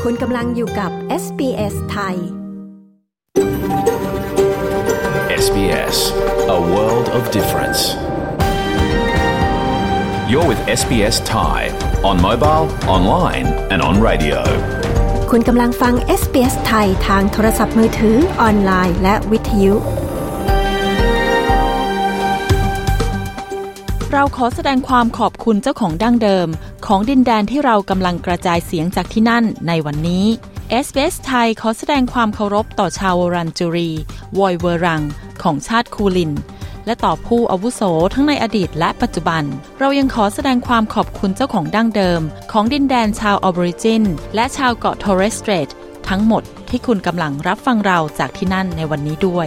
คุณกำลังอยู่กับ SBS ไทย SBS, a world of difference. You're with SBS Thai, on mobile, online and on radio. คุณกำลังฟัง SBS ไทยทางโทรศัพท์มือถือออนไลน์และวิทยุเราขอแสดงความขอบคุณเจ้าของดั้งเดิมของดินแดนที่เรากำลังกระจายเสียงจากที่นั่นในวันนี้ SBS ไทยขอแสดงความเคารพต่อชาววรันจูรีวอยเวอรังของชาติคูลินและต่อผู้อาวุโสทั้งในอดีตและปัจจุบันเรายังขอแสดงความขอบคุณเจ้าของดั้งเดิมของดินแดนชาวออบอริจินและชาวเกาะทอร์เรสสเตรททั้งหมดที่คุณกำลังรับฟังเราจากที่นั่นในวันนี้ด้วย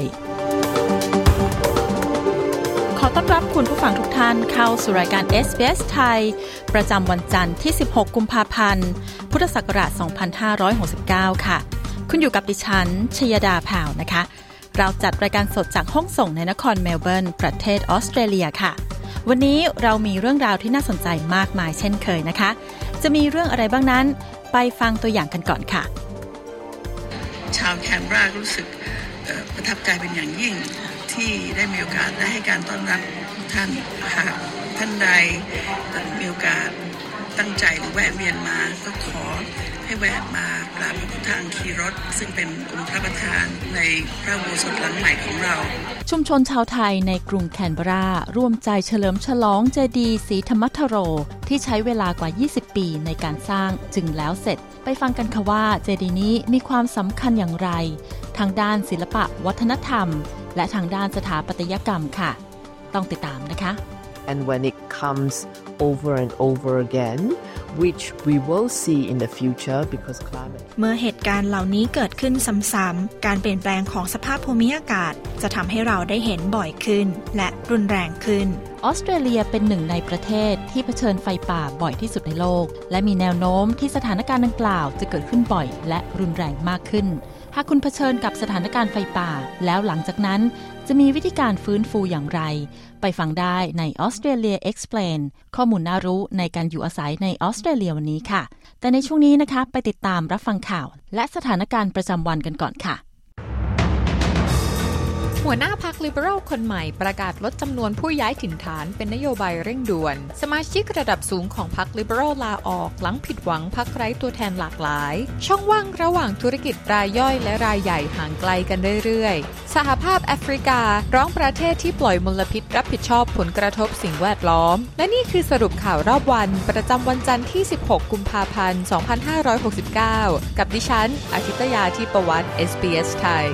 ขอต้อนรับคุณผู้ฟังทุกท่านเข้าสู่รายการ SBS ไทยประจำวันจันทร์ที่16กุมภาพันธ์พุทธศักราช2569ค่ะคุณอยู่กับดิฉันชยดาแผ่วนะคะเราจัดรายการสดจากห้องส่งในนครเมลเบิร์นประเทศออสเตรเลียค่ะวันนี้เรามีเรื่องราวที่น่าสนใจมากมายเช่นเคยนะคะจะมีเรื่องอะไรบ้างนั้นไปฟังตัวอย่างกันก่อนค่ะชาวแคนเบรารู้สึกประทับใจเป็นอย่างยิ่งที่ได้มีโอกาสได้ให้การต้อนรับท่านหากท่านใดมีโอกาสตั้งใจหรือแวะเวียนมาก็ขอให้แวะมากราบพระพุทธอังคีรสซึ่งเป็นองค์พระประธานในพระอุโบสถหลังใหม่ของเราชุมชนชาวไทยในกรุงแคนเบราร่วมใจเฉลิมฉลองเจดีย์ศรีธรรมทโรที่ใช้เวลากว่า20ปีในการสร้างจึงแล้วเสร็จไปฟังกันค่ะว่าเจดีย์นี้มีความสำคัญอย่างไรทางด้านศิลปะวัฒนธรรมและทางด้านสถาปัตยกรรมค่ะต้องติดตามนะคะ And when it comes over and over again, which we will see in the future because climate เมื่อเหตุการณ์เหล่านี้เกิดขึ้นซ้ำๆการเปลี่ยนแปลงของสภาพภูมิอากาศจะทำให้เราได้เห็นบ่อยขึ้นและรุนแรงขึ้นออสเตรเลียเป็นหนึ่งในประเทศที่เผชิญไฟป่าบ่อยที่สุดในโลกและมีแนวโน้มที่สถานการณ์ดังกล่าวจะเกิดขึ้นบ่อยและรุนแรงมากขึ้นหากคุณเผชิญกับสถานการณ์ไฟป่าแล้วหลังจากนั้นจะมีวิธีการฟื้นฟูอย่างไรไปฟังได้ใน Australia Explain ข้อมูลน่ารู้ในการอยู่อาศัยในออสเตรเลียวันนี้ค่ะแต่ในช่วงนี้นะคะไปติดตามรับฟังข่าวและสถานการณ์ประจำวันกันก่อนค่ะหัวหน้าพรรค Liberal คนใหม่ประกาศลดจำนวนผู้ย้ายถิ่นฐานเป็นนโยบายเร่งด่วนสมาชิกระดับสูงของพรรค Liberal ลาออกหลังผิดหวังพรรคไร้ตัวแทนหลากหลายช่องว่างระหว่างธุรกิจรายย่อยและรายใหญ่ห่างไกลกันเรื่อยๆสหภาพแอฟริการ้องประเทศที่ปล่อยมลพิษรับผิดชอบผลกระทบสิ่งแวดล้อมและนี่คือสรุปข่าวรอบวันประจำวันจันทร์ที่16กุมภาพันธ์2569กับดิฉันอาทิตยาทิพวัฒน์ SBS ไทย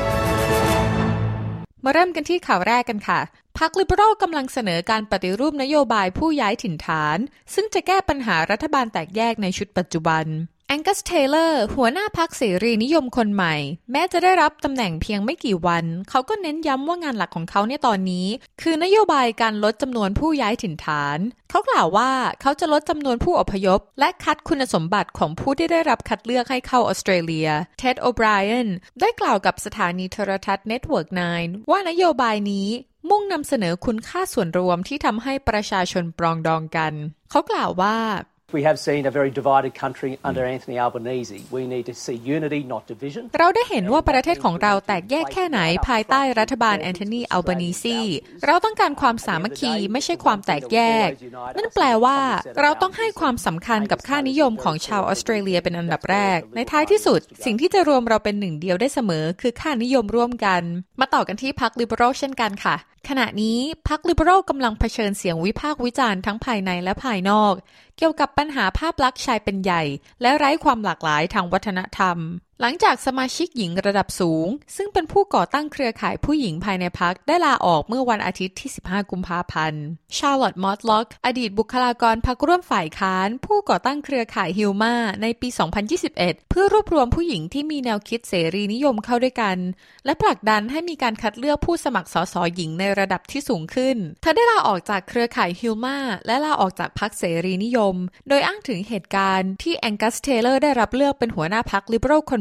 มาเริ่มกันที่ข่าวแรกกันค่ะพรรค Liberal กำลังเสนอการปฏิรูปนโยบายผู้ย้ายถิ่นฐานซึ่งจะแก้ปัญหารัฐบาลแตกแยกในชุดปัจจุบันแองกัส เทย์เลอร์หัวหน้าพรรคเสรีนิยมคนใหม่แม้จะได้รับตำแหน่งเพียงไม่กี่วันเขาก็เน้นย้ำว่างานหลักของเขาในตอนนี้คือนโยบายการลดจำนวนผู้ย้ายถิ่นฐานเขากล่าวว่าเขาจะลดจำนวนผู้อพยพและคัดคุณสมบัติของผู้ที่ได้รับคัดเลือกให้เข้าออสเตรเลียเท็ด โอไบรอันได้กล่าวกับสถานีโทรทัศน์ Network 9 ว่านโยบายนี้มุ่งนำเสนอคุณค่าส่วนรวมที่ทำให้ประชาชนปรองดองกันเขากล่าวว่า We have seen a very divided country under Anthony Albanese. We need to see unity, not division. เราได้เห็นว่าประเทศของเราแตกแยกแค่ไหนภายใต้รัฐบาลแอนโทนี อัลบานีซีเราต้องการความสามัคคีไม่ใช่ความแตกแยกนั่นแปลว่าเราต้องให้ความสำคัญกับค่านิยมของชาวออสเตรเลียเป็นอันดับแรกในท้ายที่สุดสิ่งที่จะรวมเราเป็นหนึ่งเดียวได้เสมอคือค่านิยมร่วมกันมาต่อกันที่พรรค Liberal เช่นกันค่ะขณะนี้พรรค Liberal กำลังเผชิญเสียงวิพากษ์วิจารณ์ทั้งภายในและภายนอกเกี่ยวกับปัญหาภาพลักษณ์ชายเป็นใหญ่และไร้ความหลากหลายทางวัฒนธรรมหลังจากสมาชิกหญิงระดับสูงซึ่งเป็นผู้ก่อตั้งเครือข่ายผู้หญิงภายในพรรคได้ลาออกเมื่อวันอาทิตย์ที่15กุมภาพันธ์ชาร์ลอตต์ มอตล็อกอดีตบุคลากรพรรคร่วมฝ่ายค้านผู้ก่อตั้งเครือข่ายฮิลมาในปี2021เพื่อรวบรวมผู้หญิงที่มีแนวคิดเสรีนิยมเข้าด้วยกันและผลักดันให้มีการคัดเลือกผู้สมัครสสหญิงในระดับที่สูงขึ้นเธอได้ลาออกจากเครือข่ายฮิลมาและลาออกจากพรรคเสรีนิยมโดยอ้างถึงเหตุการณ์ที่แองกัส เทย์เลอร์ได้รับเลือกเป็นหัวหน้าพรรค Liberal คนใหม่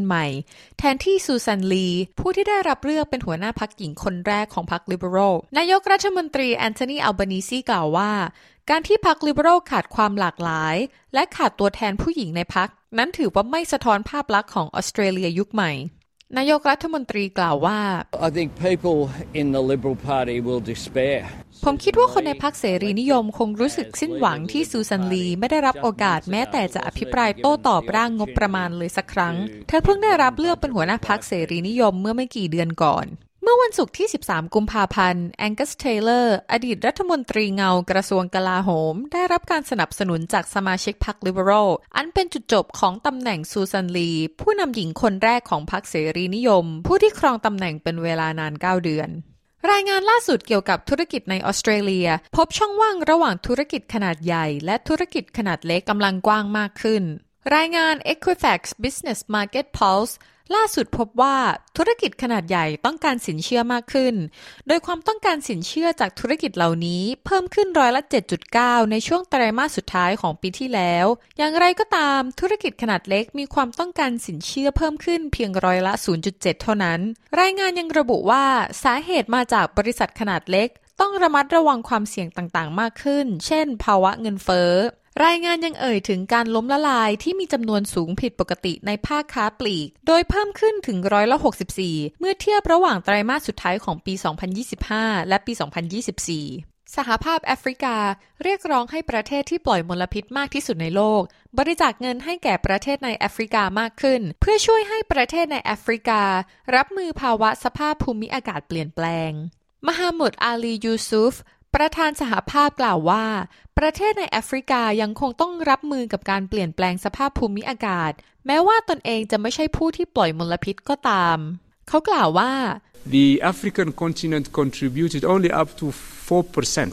ใหม่แทนที่ซูซานลีผู้ที่ได้รับเลือกเป็นหัวหน้าพรรคหญิงคนแรกของพรรคลิเบอรัลนายกรัฐมนตรีแอนโทนี อัลบานีซีกล่าวว่าการที่พรรคลิเบอรัลขาดความหลากหลายและขาดตัวแทนผู้หญิงในพรรคนั้นถือว่าไม่สะท้อนภาพลักษณ์ของออสเตรเลียยุคใหม่นายกรัฐมนตรีกล่าวว่า I think people in the Liberal Party will despair. ผมคิดว่าคนในพรรคเสรีนิยมคงรู้สึกสิ้นหวังที่ซูซานลีไม่ได้รับโอกาสแม้แต่จะอภิปรายโต้ตอบร่างงบประมาณเลยสักครั้งเธอเพิ่งได้รับเลือกเป็นหัวหน้าพรรคเสรีนิยมเมื่อไม่กี่เดือนก่อนเมื่อวันศุกร์ที่13กุมภาพันธ์แองกัสเทเลอร์อดีตรัฐมนตรีเงากระทรวงกลาโหมได้รับการสนับสนุนจากสมาชิกพรรคลิเบอรัลอันเป็นจุดจบของตำแหน่งซูซานลีผู้นำหญิงคนแรกของพรรคเสรีนิยมผู้ที่ครองตำแหน่งเป็นเวลานาน9 เดือนรายงานล่าสุดเกี่ยวกับธุรกิจในออสเตรเลียพบช่องว่างระหว่างธุรกิจขนาดใหญ่และธุรกิจขนาดเล็กกำลังกว้างมากขึ้นรายงาน Equifax Business Market Pulse ล่าสุดพบว่าธุรกิจขนาดใหญ่ต้องการสินเชื่อมากขึ้นโดยความต้องการสินเชื่อจากธุรกิจเหล่านี้เพิ่มขึ้น7.9%ในช่วงไตรมาสสุดท้ายของปีที่แล้วอย่างไรก็ตามธุรกิจขนาดเล็กมีความต้องการสินเชื่อเพิ่มขึ้นเพียง0.7%เท่านั้นรายงานยังระบุว่าสาเหตุมาจากบริษัทขนาดเล็กต้องระมัดระวังความเสี่ยงต่างๆมากขึ้นเช่นภาวะเงินเฟ้อรายงานยังเอ่ยถึงการล้มละลายที่มีจำนวนสูงผิดปกติในภาคค้าปลีกโดยเพิ่มขึ้นถึง64%เมื่อเทียบระหว่างไตรมาสสุดท้ายของปี 2025 และปี 2024 สหภาพแอฟริกาเรียกร้องให้ประเทศที่ปล่อยมลพิษมากที่สุดในโลกบริจาคเงินให้แก่ประเทศในแอฟริกามากขึ้นเพื่อช่วยให้ประเทศในแอฟริการับมือภาวะสภาพภูมิอากาศเปลี่ยนแปลงมหาหมุดอาลียูซุฟประธานสหภาพกล่าวว่าประเทศในแอฟริกายังคงต้องรับมือกับการเปลี่ยนแปลงสภาพภูมิอากาศแม้ว่าตนเองจะไม่ใช่ผู้ที่ปล่อยมลพิษก็ตามเขากล่าวว่า The African continent contributed only up to 4%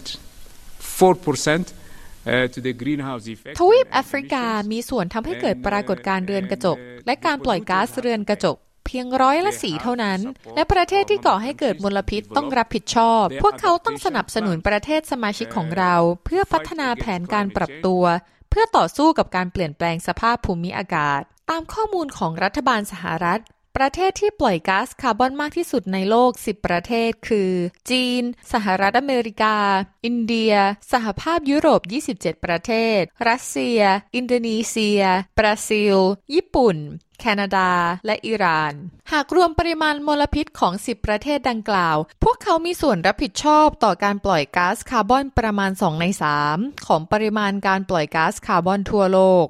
to the greenhouse effect ทวีปแอฟริกามีส่วนทำให้เกิดปรากฏการณ์เรือนกระจกและการปล่อยก๊าซเรือนกระจกเพียง4%เท่านั้นและประเทศที่ก่อให้เกิดมลพิษต้องรับผิดชอบพวกเขาต้องสนับสนุนประเทศสมาชิกของเราเพื่อพัฒนาแผนการปรับตัวเพื่อต่อสู้กับการเปลี่ยนแปลงสภาพภูมิอากาศตามข้อมูลของรัฐบาลสหรัฐประเทศที่ปล่อยก๊าซคาร์บอนมากที่สุดในโลก10ประเทศคือจีนสหรัฐอเมริกาอินเดียสหภาพยุโรป27ประเทศรัสเซียอินโดนีเซียบราซิลญี่ปุ่นแคนาดาและอิหร่านหากรวมปริมาณมลพิษของ10ประเทศดังกล่าวพวกเขามีส่วนรับผิดชอบต่อการปล่อยก๊าซคาร์บอนประมาณ2 ใน 3ของปริมาณการปล่อยก๊าซคาร์บอนทั่วโลก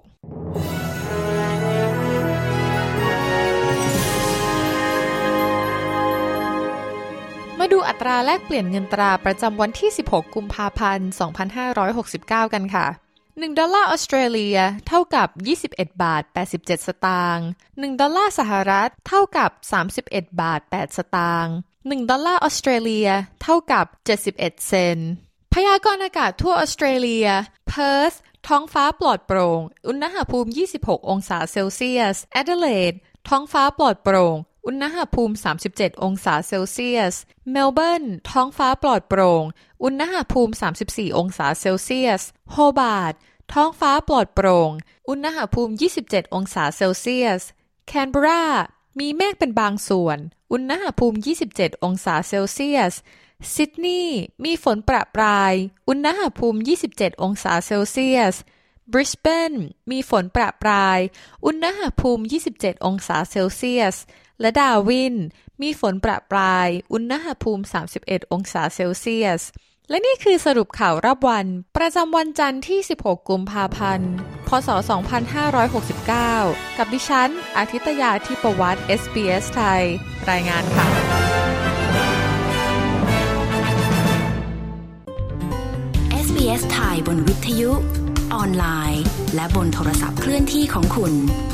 มาดูอัตราแลกเปลี่ยนเงินตราประจำวันที่16กุมภาพันธ์2569กันค่ะ1ดอลลาร์ออสเตรเลียเท่ากับ21.87 สตางค์1ดอลลาร์สหรัฐเท่ากับ31.08 สตางค์1ดอลลาร์ออสเตรเลียเท่ากับ71 เซนต์พยากรณ์อากาศทั่วออสเตรเลียเพิร์ธท้องฟ้าปลอดโปร่งอุณหภูมิ26องศาเซลเซียสแอดิเลดท้องฟ้าปลอดโปร่งอุณหภูมิ37องศาเซลเซียสเมลเบิร์นท้องฟ้าปลอดโปร่งอุณหภูมิ34องศาเซลเซียสโฮบาร์ตท้องฟ้าปลอดโปร่งอุณหภูมิ27องศาเซลเซียสแคนเบอรามีเมฆเป็นบางส่วนอุณหภูมิ27องศาเซลเซียสซิดนีย์มีฝนประปรายอุณหภูมิ27องศาเซลเซียสบริสเบนมีฝนประปรายอุณหภูมิ27องศาเซลเซียสและดาร์วินมีฝนประปรายอุณหภูมิ31องศาเซลเซียสและนี่คือสรุปข่าวรอบวันประจำวันจันทร์ที่16กุมภาพันธ์พ.ศ. 2569กับดิฉันอาทิตยาธิปวัฒน์ SBS ไทยรายงานค่ะ SBS ไทยบนวิทยุออนไลน์และบนโทรศัพท์เคลื่อนที่ของคุณ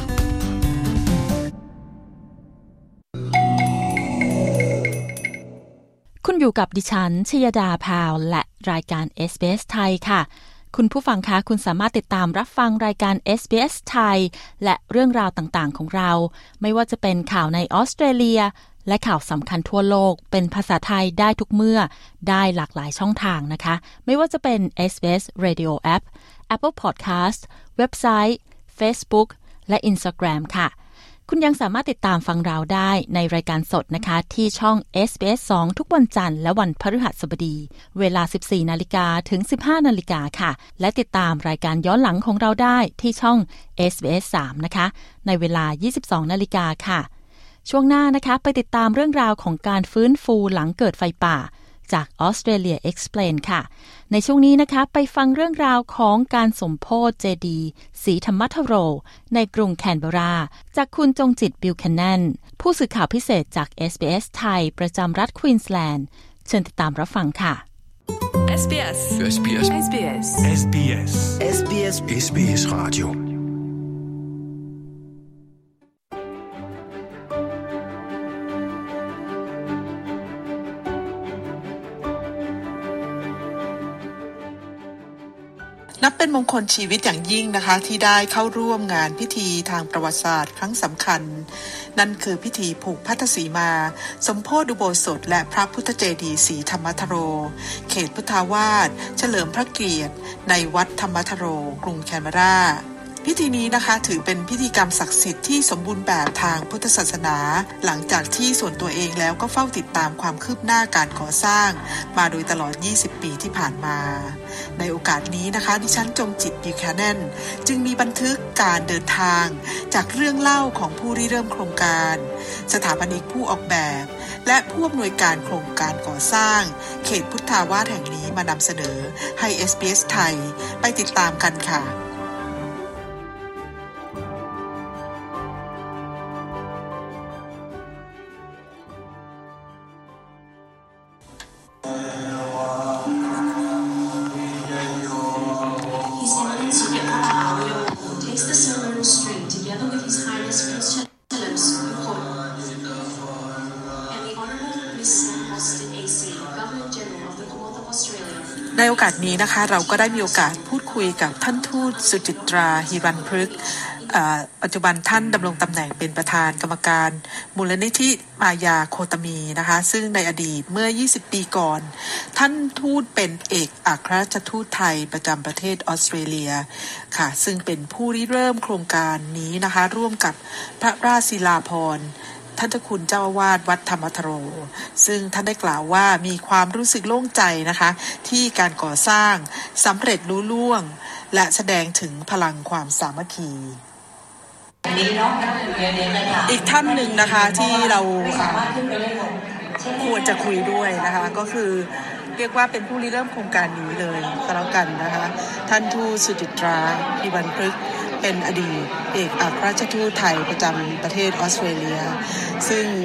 คุณอยู่กับดิฉันชยดาพาวและรายการ SBS ไทยค่ะคุณผู้ฟังคะคุณสามารถติดตามรับฟังรายการ SBS ไทยและเรื่องราวต่างๆของเราไม่ว่าจะเป็นข่าวในออสเตรเลียและข่าวสำคัญทั่วโลกเป็นภาษาไทยได้ทุกเมื่อได้หลากหลายช่องทางนะคะไม่ว่าจะเป็น SBS Radio App Apple Podcast เว็บไซต์ Facebook และ Instagram ค่ะคุณยังสามารถติดตามฟังเราได้ในรายการสดนะคะที่ช่อง SBS 2 ทุกวันจันทร์และวันพฤหัสบดีเวลา 14 นาฬิกาถึง 15 นาฬิกาค่ะและติดตามรายการย้อนหลังของเราได้ที่ช่อง SBS 3 นะคะในเวลา 22 นาฬิกาค่ะช่วงหน้านะคะไปติดตามเรื่องราวของการฟื้นฟูหลังเกิดไฟป่าจาก Australia Explain ค่ะในช่วงนี้นะคะไปฟังเรื่องราวของการสมโภชเจดีย์ศรีธรรมทโรในกรุงแคนเบราจากคุณจงจิตบิลแคนแนนผู้สื่อข่าวพิเศษจาก SBS ไทยประจำรัฐควีนสแลนด์เชิญติดตามรับฟังค่ะ SBS SBS SBS SBS SBS SBS Radio นับเป็นมงคลชีวิตอย่างยิ่งนะคะที่ได้เข้าร่วมงานพิธีทางประวัติศาสตร์ครั้งสำคัญนั่นคือพิธีผูกพัทธสีมาสมโภชอุโบสถและพระพุทธเจดีย์ศรีธรรมทโรเขตพุทธาวาสเฉลิมพระเกียรติในวัดธรรมทโรกรุงแคนเบราพิธีนี้นะคะถือเป็นพิธีกรรมศักดิ์สิทธิ์ที่สมบูรณ์แบบทางพุทธศาสนาหลังจากที่ส่วนตัวเองแล้วก็เฝ้าติดตามความคืบหน้าการก่อสร้างมาโดยตลอด20ปีที่ผ่านมาในโอกาสนี้นะคะดิฉันจงจิตบิวแคนแนนจึงมีบันทึกการเดินทางจากเรื่องเล่าของผู้ริเริ่มโครงการสถาปนิกผู้ออกแบบและผู้อำนวยการโครงการก่อสร้างเขตพุทธาวาสแห่งนี้มานำเสนอให้ SBS ไทยไปติดตามกันค่ะในโอกาสนี้นะคะเราก็ได้มีโอกาสพูดคุยกับท่านทูตสุจิตราฮิรัญพฤกษ์ปัจจุบันท่านดำรงตำแหน่งเป็นประธานกรรมการมูลนิธิมายาโคตมีนะคะซึ่งในอดีตเมื่อ20ปีก่อนท่านทูตเป็นเอกอัครราชทูตไทยประจำประเทศออสเตรเลียค่ะซึ่งเป็นผู้ริเริ่มโครงการนี้นะคะร่วมกับพระราชศิลาภรณ์ท่านเจ้าคุณเจ้าอาวาสวัดธรรมทโรซึ่งท่านได้กล่าวว่ามีความรู้สึกโล่งใจนะคะที่การก่อสร้างสำเร็จลุล่วงและแสดงถึงพลังความสามัคคีอีกท่านหนึ่งนะคะที่เราควรจะคุยด้วยนะคะก็คือเรียกว่าเป็นผู้ริเริ่มโครงการนี้เลยก็แล้วกันนะคะท่านทูตสุจิตราฮิรัญพฤกษ์เป็นอดีตเอกอัครราชทูตไทยประจำประเทศออสเตรเลียซึ่ง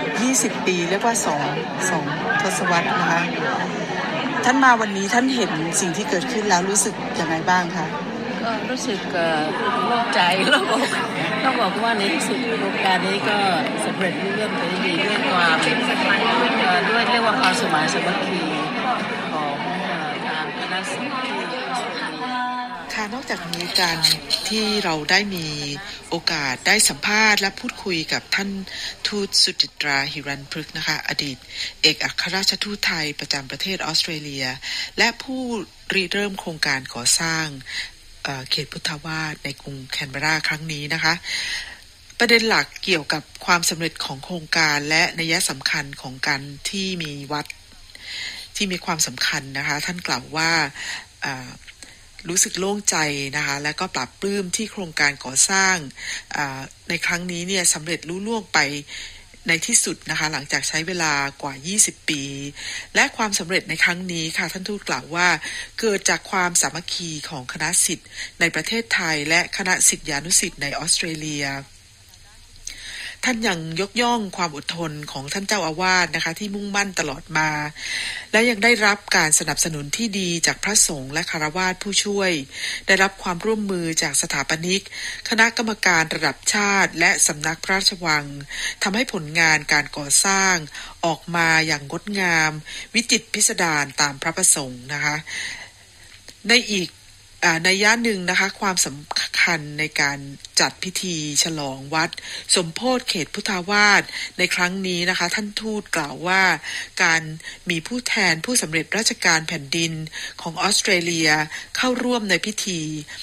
20ปีเรียกว่า2ทศวรรษนะคะท่านมาวันนี้ท่านเห็นสิ่งที่เกิดขึ้นแล้วรู้สึกยังไงบ้างคะก็รู้สึกโล่งใจแล้วต้องบอกว่าในที่สุดโครงการนี้ก็สำเร็จรุ่งเรืองไปดีด้วยความด้วยเรียกว่าความสมัครสามัคคีของทางคณะสิทธิ์ค่ะนอกจากนี้การที่เราได้มีโอกาสได้สัมภาษณ์และพูดคุยกับท่านทูตสุจิตราฮิรัญพฤกษ์นะคะอดีตเอกอัครราชทูตไทยประจำประเทศออสเตรเลียและผู้ริเริ่มโครงการก่อสร้างเขตพุทธาวาสในกรุงแคนเบราครั้งนี้นะคะประเด็นหลักเกี่ยวกับความสำเร็จของโครงการและนัยสำคัญของการที่มีวัดที่มีความสำคัญนะคะท่านกล่าวว่ารู้สึกโล่งใจนะคะและก็ปรับปลื้มที่โครงการก่อสร้างในครั้งนี้เนี่ยสำเร็จลุล่วงไปในที่สุดนะคะหลังจากใช้เวลากว่า20ปีและความสำเร็จในครั้งนี้ค่ะท่านทูตกล่าวว่าเกิดจากความสามัคคีของคณะศิษย์ในประเทศไทยและคณะศิษยานุศิษย์ในออสเตรเลียท่านยังยกย่องความอดทนของท่านเจ้าอาวาสนะคะที่มุ่งมั่นตลอดมาและยังได้รับการสนับสนุนที่ดีจากพระสงฆ์และคฤหัสถ์ผู้ช่วยได้รับความร่วมมือจากสถาปนิกคณะกรรมการระดับชาติและสำนักพระราชวังทำให้ผลงานการก่อสร้างออกมาอย่างงดงามวิจิตรพิสดารตามพระประสงค์นะคะในอีกในย่านหนึ่งนะคะความสำคัญในการจัดพิธีฉลองวัดสมโภชเขตพุทธาวาสในครั้งนี้นะคะท่านทูตกล่าวว่าการมีผู้แทนผู้สำเร็จราชการแผ่นดินของออสเตรเลียเข้าร่วมในพิธี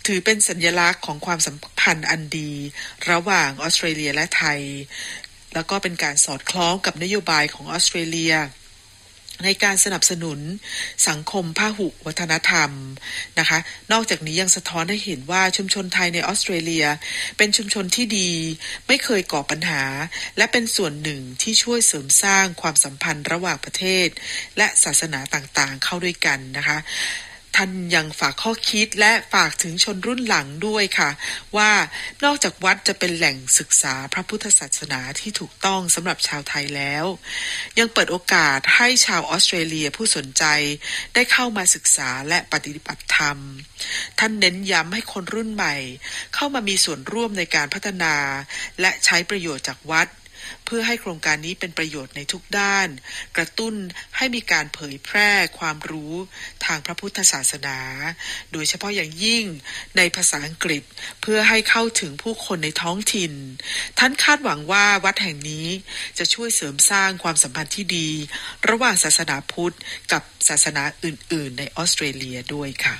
ถือเป็นสัญลักษณ์ของความสัมพันธ์อันดีระหว่างออสเตรเลียและไทยแล้วก็เป็นการสอดคล้องกับนโยบายของออสเตรเลียในการสนับสนุนสังคมพหุวัฒนธรรมนะคะนอกจากนี้ยังสะท้อนให้เห็นว่าชุมชนไทยในออสเตรเลียเป็นชุมชนที่ดีไม่เคยก่อปัญหาและเป็นส่วนหนึ่งที่ช่วยเสริมสร้างความสัมพันธ์ระหว่างประเทศและศาสนาต่างๆเข้าด้วยกันนะคะท่านยังฝากข้อคิดและฝากถึงชนรุ่นหลังด้วยค่ะว่านอกจากวัดจะเป็นแหล่งศึกษาพระพุทธศาสนาที่ถูกต้องสำหรับชาวไทยแล้วยังเปิดโอกาสให้ชาวออสเตรเลียผู้สนใจได้เข้ามาศึกษาและปฏิบัติธรรมท่านเน้นย้ำให้คนรุ่นใหม่เข้ามามีส่วนร่วมในการพัฒนาและใช้ประโยชน์จากวัดเพื่อให้โครงการนี้เป็นประโยชน์ในทุกด้านกระตุ้นให้มีการเผยแพร่ความรู้ทางพระพุทธศาสนาโดยเฉพาะอย่างยิ่งในภาษาอังกฤษเพื่อให้เข้าถึงผู้คนในท้องถิ่นท่านคาดหวังว่าวัดแห่งนี้จะช่วยเสริมสร้างความสัมพันธ์ที่ดีระหว่างศาสนาพุทธกับศาสนาอื่นๆในออสเตรเลียด้วยค่ะ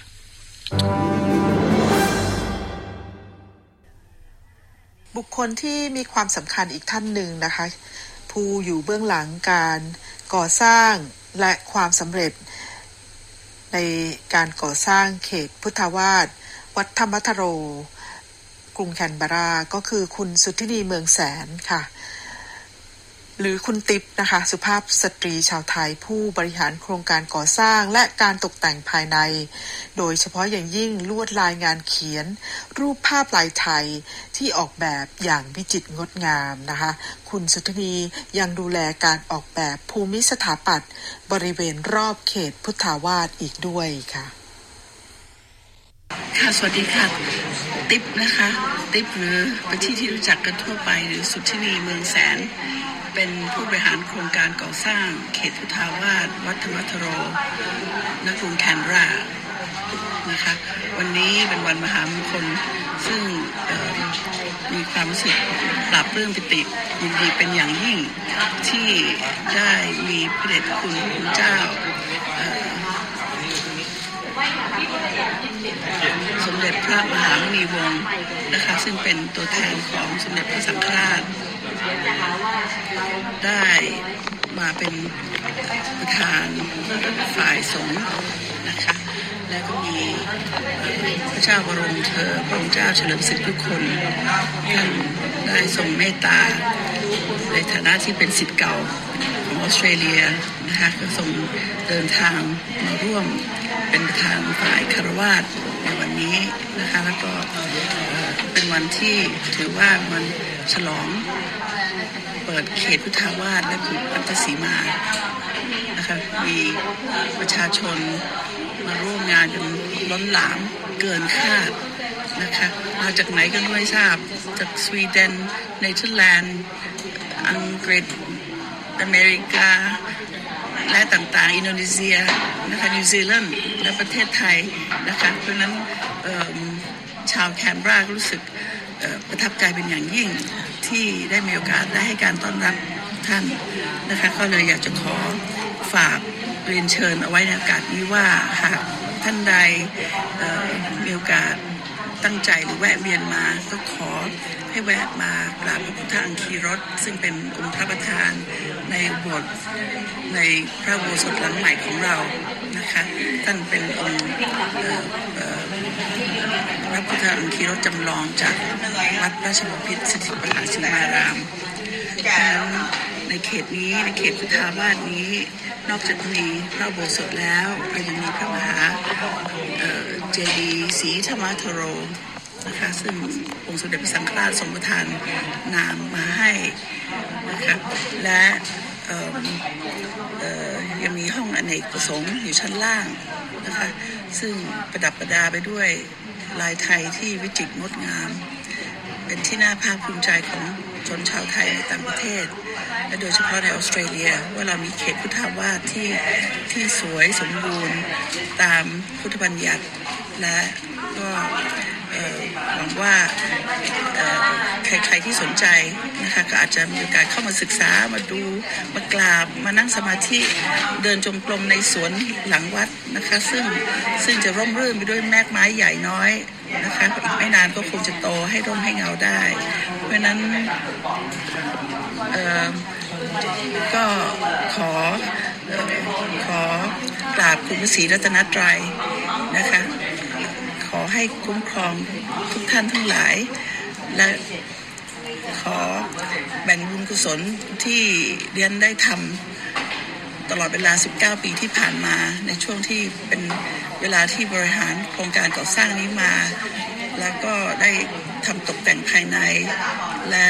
บุคคลที่มีความสำคัญอีกท่านหนึ่งนะคะผู้อยู่เบื้องหลังการก่อสร้างและความสำเร็จในการก่อสร้างเขตพุทธาวาสวัดธรรมทโรกรุงแคนเบอร์ราก็คือคุณสุทธินีเมืองแสนค่ะหรือคุณติ๊บนะคะสุภาพสตรีชาวไทยผู้บริหารโครงการก่อสร้างและการตกแต่งภายในโดยเฉพาะอย่างยิ่งลวดลายงานเขียนรูปภาพลายไทยที่ออกแบบอย่างวิจิตรงดงามนะคะคุณสุทธินียังดูแลการออกแบบภูมิสถาปัตย์บริเวณรอบเขตพุทธาวาสอีกด้วยค่ะค่ะสวัสดีค่ะติ๊บนะคะติ๊บหรือเป็นที่รู้จักกันทั่วไปหรือสุทธินีเมืองแสนเป็นผู้บริหารโครงการก่อสร้างเขตพุทธาวาสวัดธรรมทโรณกรุงแคนเบอร์รานะคะวันนี้เป็นวันมหามงคลซึ่งมีความรู้สึกปลาบปลื้มปิติยินดีเป็นอย่างยิ่งที่ได้มีพระเดชพระคุณพระคุณเจ้าสมเด็จพระมหามุนีวงศ์นะคะซึ่งเป็นตัวแทนของสมเด็จพระสังฆราชได้มาเป็นประธานฝ่ายสงฆ์นะคะและก็มีพระเจ้าบรมเธอพระองค์เจ้าเฉลิมศรีทุกคนท่านได้ทรงเมตตาในฐานะที่เป็นศิษย์เก่าของออสเตรเลียนะคะก็ทรงเดินทางมาร่วมเป็นประธานฝ่ายคฤหัสถ์ในวันนี้นะคะแล้วก็เป็นวันที่ถือว่ามันฉลองเปิดเขตพุทธาวาสและขุนพันธสีมานะคะมีประชาชนมาร่วมงานกันล้นหลามเกินคาดนะคะมาจากไหนก็ไม่ทราบจากสวีเดนเนเธอร์แลนด์อังกฤษอเมริกาและต่างๆอินโดนีเซียนะคะนิวซีแลนด์และประเทศไทยนะคะเพราะนั้นชาวแคนเบอร์ราก็รู้สึกประทับใจเป็นอย่างยิ่งที่ได้มีโอกาสได้ให้การต้อนรับท่านนะคะก็เลยอยากจะขอฝากเรียนเชิญเอาไว้ในโอกาสนี้ว่าหากท่านใดมีโอกาสตั้งใจหรือแวะเวียนมาก็ขอให้แวะมากราบพระพุทธอังคีรสซึ่งเป็นองค์พระประธานในโบสถ์ในพระอุโบสถหลังใหม่ของเรานะคะท่านเป็นองค์พระพุทธอังคีรสจำลองจากวัดราชบพิตรสถิตมหาสีมารามในเขตนี้ในเขตพุทธาวาสนี้นอกจากมีพระอุโบสถแล้วยังมีพระมหาเจดีย์ศรีธรรมทโรนะคะซึ่งองค์สมเด็จพระสังฆราชทรงประทานนามมาให้นะคะและยังมีห้องอเนกประสงค์อยู่ชั้นล่างนะคะซึ่งประดับประดาไปด้วยลายไทยที่วิจิตรงดงามเป็นที่น่าภาคภูมิใจของชนชาวไทยในต่างประเทศและโดยเฉพาะในออสเตรเลียว่าเรามีเขตพุทธาวาสที่สวยสมบูรณ์ตามพุทธบัญญัติและก็หวังว่าใครที่สนใจนะคะก็อาจจะมีโอกาสเข้ามาศึกษามาดูมากราบมานั่งสมาธิเดินจงกรมในสวนหลังวัดนะคะซึ่งจะร่มรื่นไปด้วยแมกไม้ใหญ่น้อยนะคะอีกไม่นานก็คงจะโตให้ร่มให้เงาได้เพราะนั้นก็ขอกราบคุณพระศรีรัตนตรัยนะคะขอให้คุ้มครองทุกท่านทั้งหลายและขอแบ่งบุญกุศลที่เรียนได้ทำตลอดเวลา19ปีที่ผ่านมาในช่วงที่เป็นเวลาที่บริหารโครงการก่อสร้างนี้มาแล้วก็ได้ทำตกแต่งภายในและ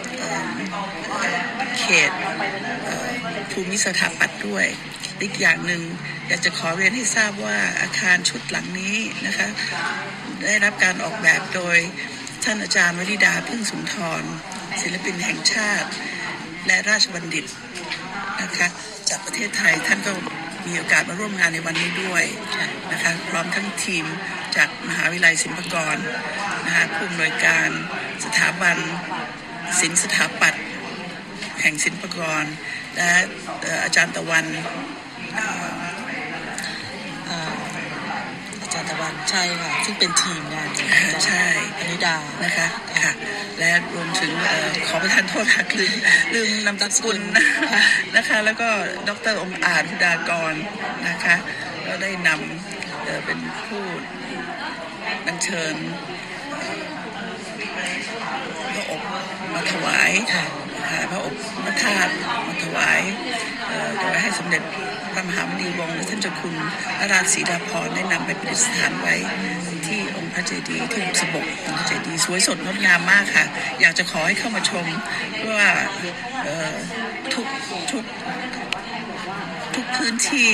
เขตภูมิสถาปัตย์ด้วยอีกอย่างหนึ่งอยากจะขอเรียนให้ทราบว่าอาคารชุดหลังนี้นะคะได้รับการออกแบบโดยท่านอาจารย์วริดาพึ่งสุนทรศิลปินแห่งชาติและราชบัณฑิตนะคะจากประเทศไทยท่านก็มีโอกาสมาร่วมงานในวันนี้ด้วยนะคะพร้อมทั้งทีมจากมหาวิทยาลัยศิลปากรนะคะผู้อำนวยการสถาบันศิลปสถาปัตย์แห่งศิลปากรและอาจารย์ตะวันใช่ค่ะซึ่งเป็นทีมงานใช่อนิดานะคะค่ะและรวมถึงขอประทานโทษค่ะลืมนามสกุลนะคะแล้วก็ดร.องค์อาจหุดากรนะคะก็ได้นำเป็นผู้นำเชิญพระอบมาถวายพระอบพระธาตุมาถวายโดยให้สมเด็จพระมหามณีวงศ์และท่านเจ้าคุณนราศรีดาภรณ์ได้นำไปประดิษฐานไว้ที่องค์พระเจดีย์ที่บุษบกองค์พระเจดีย์สวยสดงดงามมากค่ะอยากจะขอให้เข้ามาชมว่าทุกพื้น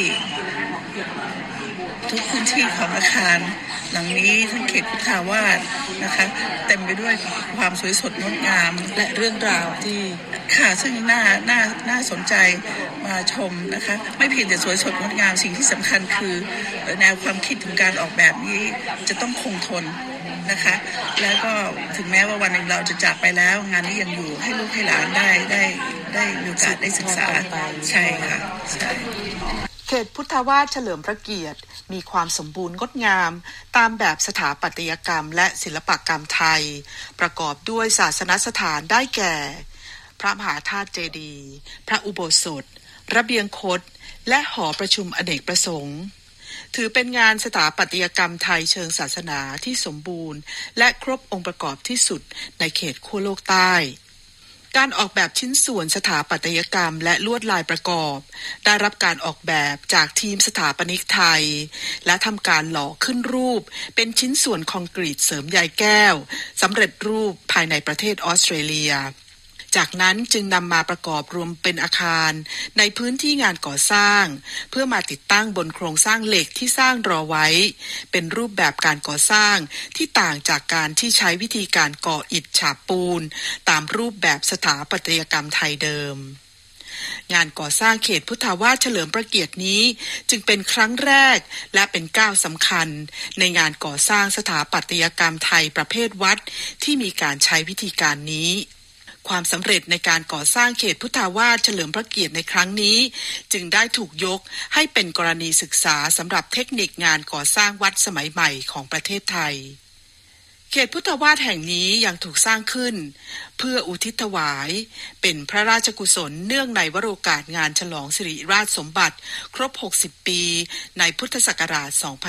ที่ของอาคารหลังนี้ทั้งเขตพุทธาวาสนะคะเต็มไปด้วยความสวยสดงดงามและเรื่องราวที่ค่ะซึ่งน่าสนใจมาชมนะคะไม่เพียงแต่สวยสดงดงามสิ่งที่สำคัญคือแนวความคิดถึงการออกแบบนี้จะต้องคงทนนะคะแล้วก็ถึงแม้ว่าวันหนึ่งเราจะจากไปแล้วงานนี้ยังอยู่ให้ลูกให้หลานได้มีโอกาสได้ศึกษาใช่ค่ะใช่เขตพุทธาวาสเฉลิมพระเกียรติมีความสมบูรณ์งดงามตามแบบสถาปัตยกรรมและศิลปกรรมไทยประกอบด้วยศาสนสถานได้แก่พระมหาธาตุเจดีย์พระอุโบสถระเบียงคตและหอประชุมอเนกประสงค์ถือเป็นงานสถาปัตยกรรมไทยเชิงศาสนาที่สมบูรณ์และครบองค์ประกอบที่สุดในเขตขั้วโลกใต้การออกแบบชิ้นส่วนสถาปัตยกรรมและลวดลายประกอบได้รับการออกแบบจากทีมสถาปนิกไทยและทำการหล่อขึ้นรูปเป็นชิ้นส่วนคอนกรีตเสริมใยแก้วสำเร็จรูปภายในประเทศออสเตรเลียจากนั้นจึงนำมาประกอบรวมเป็นอาคารในพื้นที่งานก่อสร้างเพื่อมาติดตั้งบนโครงสร้างเหล็กที่สร้างรอไว้เป็นรูปแบบการก่อสร้างที่ต่างจากการที่ใช้วิธีการก่ออิฐฉาบปูนตามรูปแบบสถาปัตยกรรมไทยเดิมงานก่อสร้างเขตพุทธาวาสเฉลิมพระเกียรตินี้จึงเป็นครั้งแรกและเป็นก้าวสำคัญในงานก่อสร้างสถาปัตยกรรมไทยประเภทวัดที่มีการใช้วิธีการนี้ความสำเร็จในการก่อสร้างเขตพุทธาวาสเฉลิมพระเกียรติในครั้งนี้จึงได้ถูกยกให้เป็นกรณีศึกษาสำหรับเทคนิคงานก่อสร้างวัดสมัยใหม่ของประเทศไทยเขตพุทธาวาสแห่งนี้ยังถูกสร้างขึ้นเพื่ออุทิศถวายเป็นพระราชกุศลเนื่องในวโรกาสงานฉลองสิริราชสมบัติครบ60ปีในพุทธศักราช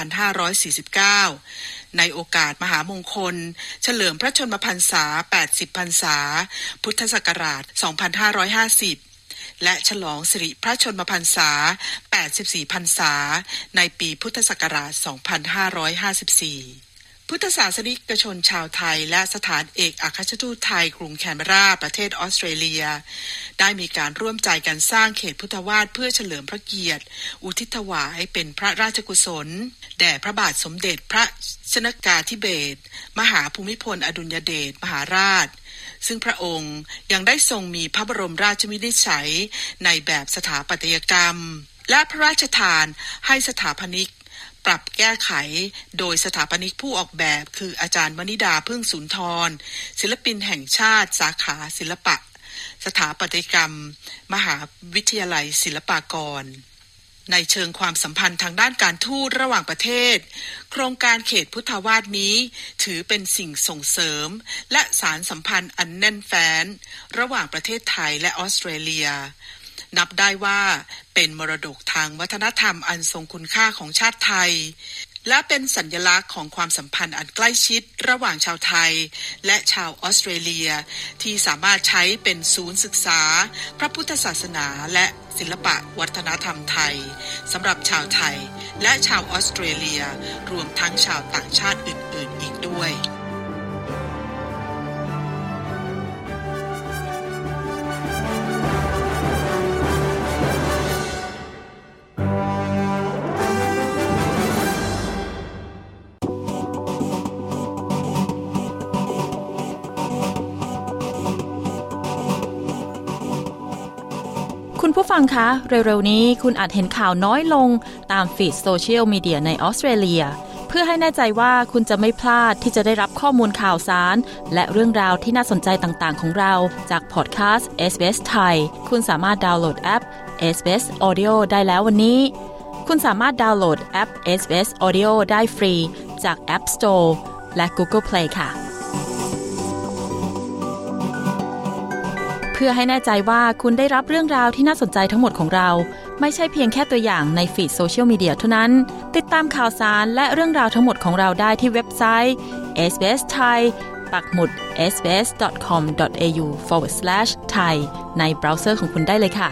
2549ในโอกาสมหามงคลเฉลิมพระชนมพรรษา80พรรษาพุทธศักราช2550และฉลองสิริพระชนมพรรษา84พรรษาในปีพุทธศักราช2554พุทธศาสนิกชนชาวไทยและสถานเอกอัครราชทูตไทยกรุงแคนเบราประเทศออสเตรเลียได้มีการร่วมใจกันสร้างเขตพุทธาวาสเพื่อเฉลิมพระเกียรติอุทิศถวายเป็นพระราชกุศลแด่พระบาทสมเด็จพระชนกาธิเบศรมหาภูมิพลอดุลยเดชมหาราชซึ่งพระองค์ยังได้ทรงมีพระบรมราชวินิจฉัยในแบบสถาปัตยกรรมและพระราชทานให้สถาปนิกปรับแก้ไขโดยสถาปนิกผู้ออกแบบคืออาจารย์วนิดาพึ่งสุนทรศิลปินแห่งชาติสาขาศิลปะสถาปัตยกรรมมหาวิทยาลัยศิลปากรในเชิงความสัมพันธ์ทางด้านการทูตระหว่างประเทศโครงการเขตพุทธวาสนี้ถือเป็นสิ่งส่งเสริมและสานสัมพันธ์อันแน่นแฟ้นระหว่างประเทศไทยและออสเตรเลียนับได้ว่าเป็นมรดกทางวัฒนธรรมอันทรงคุณค่าของชาติไทยและเป็นสัญลักษณ์ของความสัมพันธ์อันใกล้ชิดระหว่างชาวไทยและชาวออสเตรเลียที่สามารถใช้เป็นศูนย์ศึกษาพระพุทธศาสนาและศิลปะวัฒนธรรมไทยสำหรับชาวไทยและชาวออสเตรเลียรวมทั้งชาวต่างชาติอื่นๆอีกด้วยคุณผู้ฟังคะเร็วๆนี้คุณอาจเห็นข่าวน้อยลงตามฟีดโซเชียลมีเดียในออสเตรเลียเพื่อให้แน่ใจว่าคุณจะไม่พลาดที่จะได้รับข้อมูลข่าวสารและเรื่องราวที่น่าสนใจต่างๆของเราจากพอดแคสต์ SBS ไทยคุณสามารถดาวน์โหลดแอป SBS Audio ได้แล้ววันนี้คุณสามารถดาวน์โหลดแอป SBS Audio ได้ฟรีจาก App Store และ Google Play ค่ะเพื่อให้แน่ใจว่าคุณได้รับเรื่องราวที่น่าสนใจทั้งหมดของเราไม่ใช่เพียงแค่ตัวอย่างในฟีดโซเชียลมีเดียเท่านั้นติดตามข่าวสารและเรื่องราวทั้งหมดของเราได้ที่เว็บไซต์ SBS Thai ปักหมุด sbs.com.au/thai ในเบราว์เซอร์ของคุณได้เลยค่ะ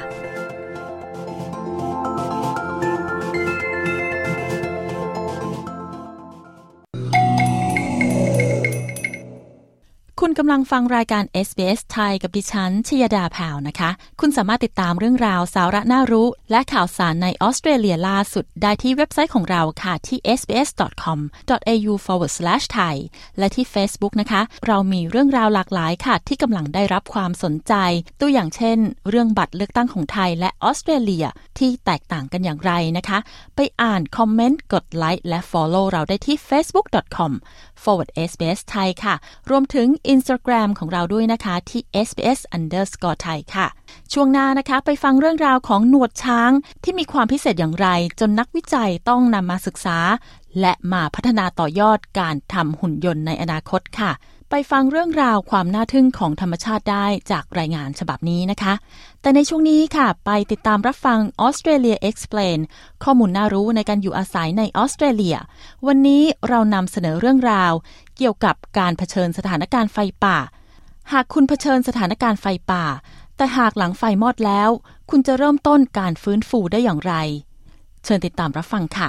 คุณกำลังฟังรายการ SBS ไทยกับดิฉันชยดาแพรวนะคะคุณสามารถติดตามเรื่องราวสาระน่ารู้และข่าวสารในออสเตรเลียล่าสุดได้ที่เว็บไซต์ของเราค่ะที่ sbs.com.au/thai และที่ Facebook นะคะเรามีเรื่องราวหลากหลายค่ะที่กำลังได้รับความสนใจตัวอย่างเช่นเรื่องบัตรเลือกตั้งของไทยและออสเตรเลียที่แตกต่างกันอย่างไรนะคะไปอ่านคอมเมนต์กดไลค์และ follow เราได้ที่ facebook.com/SBS ไทยค่ะรวมถึงInstagram ของเราด้วยนะคะที่ SBS_Thai ค่ะช่วงหน้านะคะไปฟังเรื่องราวของหนวดช้างที่มีความพิเศษอย่างไรจนนักวิจัยต้องนำมาศึกษาและมาพัฒนาต่อยอดการทำหุ่นยนต์ในอนาคตค่ะไปฟังเรื่องราวความน่าทึ่งของธรรมชาติได้จากรายงานฉบับนี้นะคะแต่ในช่วงนี้ค่ะไปติดตามรับฟัง Australia Explain ข้อมูลน่ารู้ในการอยู่อาศัยในออสเตรเลียวันนี้เรานำเสนอเรื่องราวเกี่ยวกับการเผชิญสถานการณ์ไฟป่าหากคุณเผชิญสถานการณ์ไฟป่าแต่หากหลังไฟมอดแล้วคุณจะเริ่มต้นการฟื้นฟูได้อย่างไรเชิญติดตามรับฟังค่ะ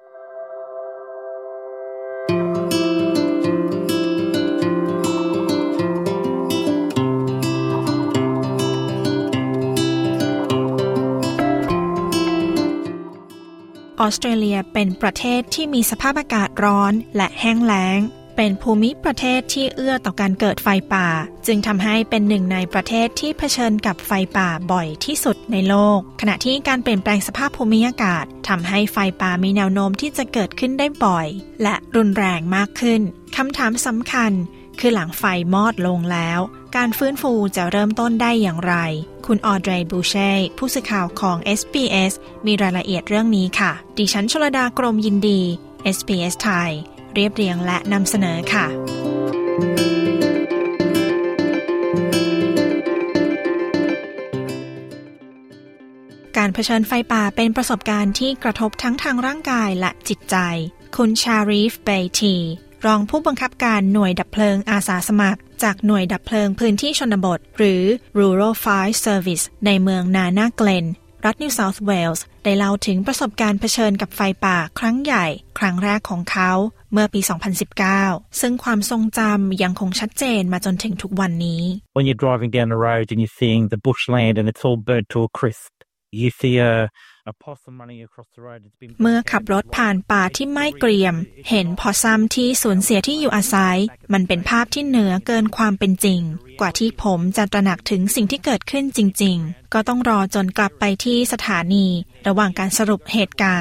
ออสเตรเลียเป็นประเทศที่มีสภาพอากาศร้อนและแห้งแล้งเป็นภูมิประเทศที่เอื้อต่อการเกิดไฟป่าจึงทำให้เป็นหนึ่งในประเทศที่เผชิญกับไฟป่าบ่อยที่สุดในโลกขณะที่การเปลี่ยนแปลงสภาพภูมิอากาศทำให้ไฟป่ามีแนวโน้มที่จะเกิดขึ้นได้บ่อยและรุนแรงมากขึ้นคำถามสำคัญคือหลังไฟมอดลงแล้วการฟื้นฟูจะเริ่มต้นได้อย่างไรคุณออเดรบูเช่ผู้สื่อข่าวของ SBS มีรายละเอียดเรื่องนี้ค่ะดิฉันชลดากรมยินดี SBS ไทยเรียบเรียงและนำเสนอค่ะการเผชิญไฟป่าเป็นประสบการณ์ที่กระทบทั้งทางร่างกายและจิตใจคุณชารีฟเบทีรองผู้บังคับการหน่วยดับเพลิงอาสาสมัครจากหน่วยดับเพลิงพื้นที่ชนบทหรือ Rural Fire Service ในเมืองนานาเกลนรัฐนิวเซาท์เวลส์ได้เล่าถึงประสบการณ์เผชิญกับไฟป่าครั้งใหญ่ครั้งแรกของเขาเมื่อปี 2019 ซึ่งความทรงจำยังคงชัดเจนมาจนถึงทุกวันนี้ When you're driving down the road and you're seeing the bushland and it's all burnt to a crisp, you see a possum running across the road. เมื่อขับรถผ่านป่าที่ไหม้เกรียมเห็นพอซัมที่สูญเสียที่อยู่อาศัยมันเป็นภาพที่เหนือเกินความเป็นจริงกว่าที่ผมจะตระหนักถึงสิ่งที่เกิดขึ้นจริงๆก็ต้องรอจนกลับไปที่สถานีระหว่างการสรุปเหตุการณ์ไฟ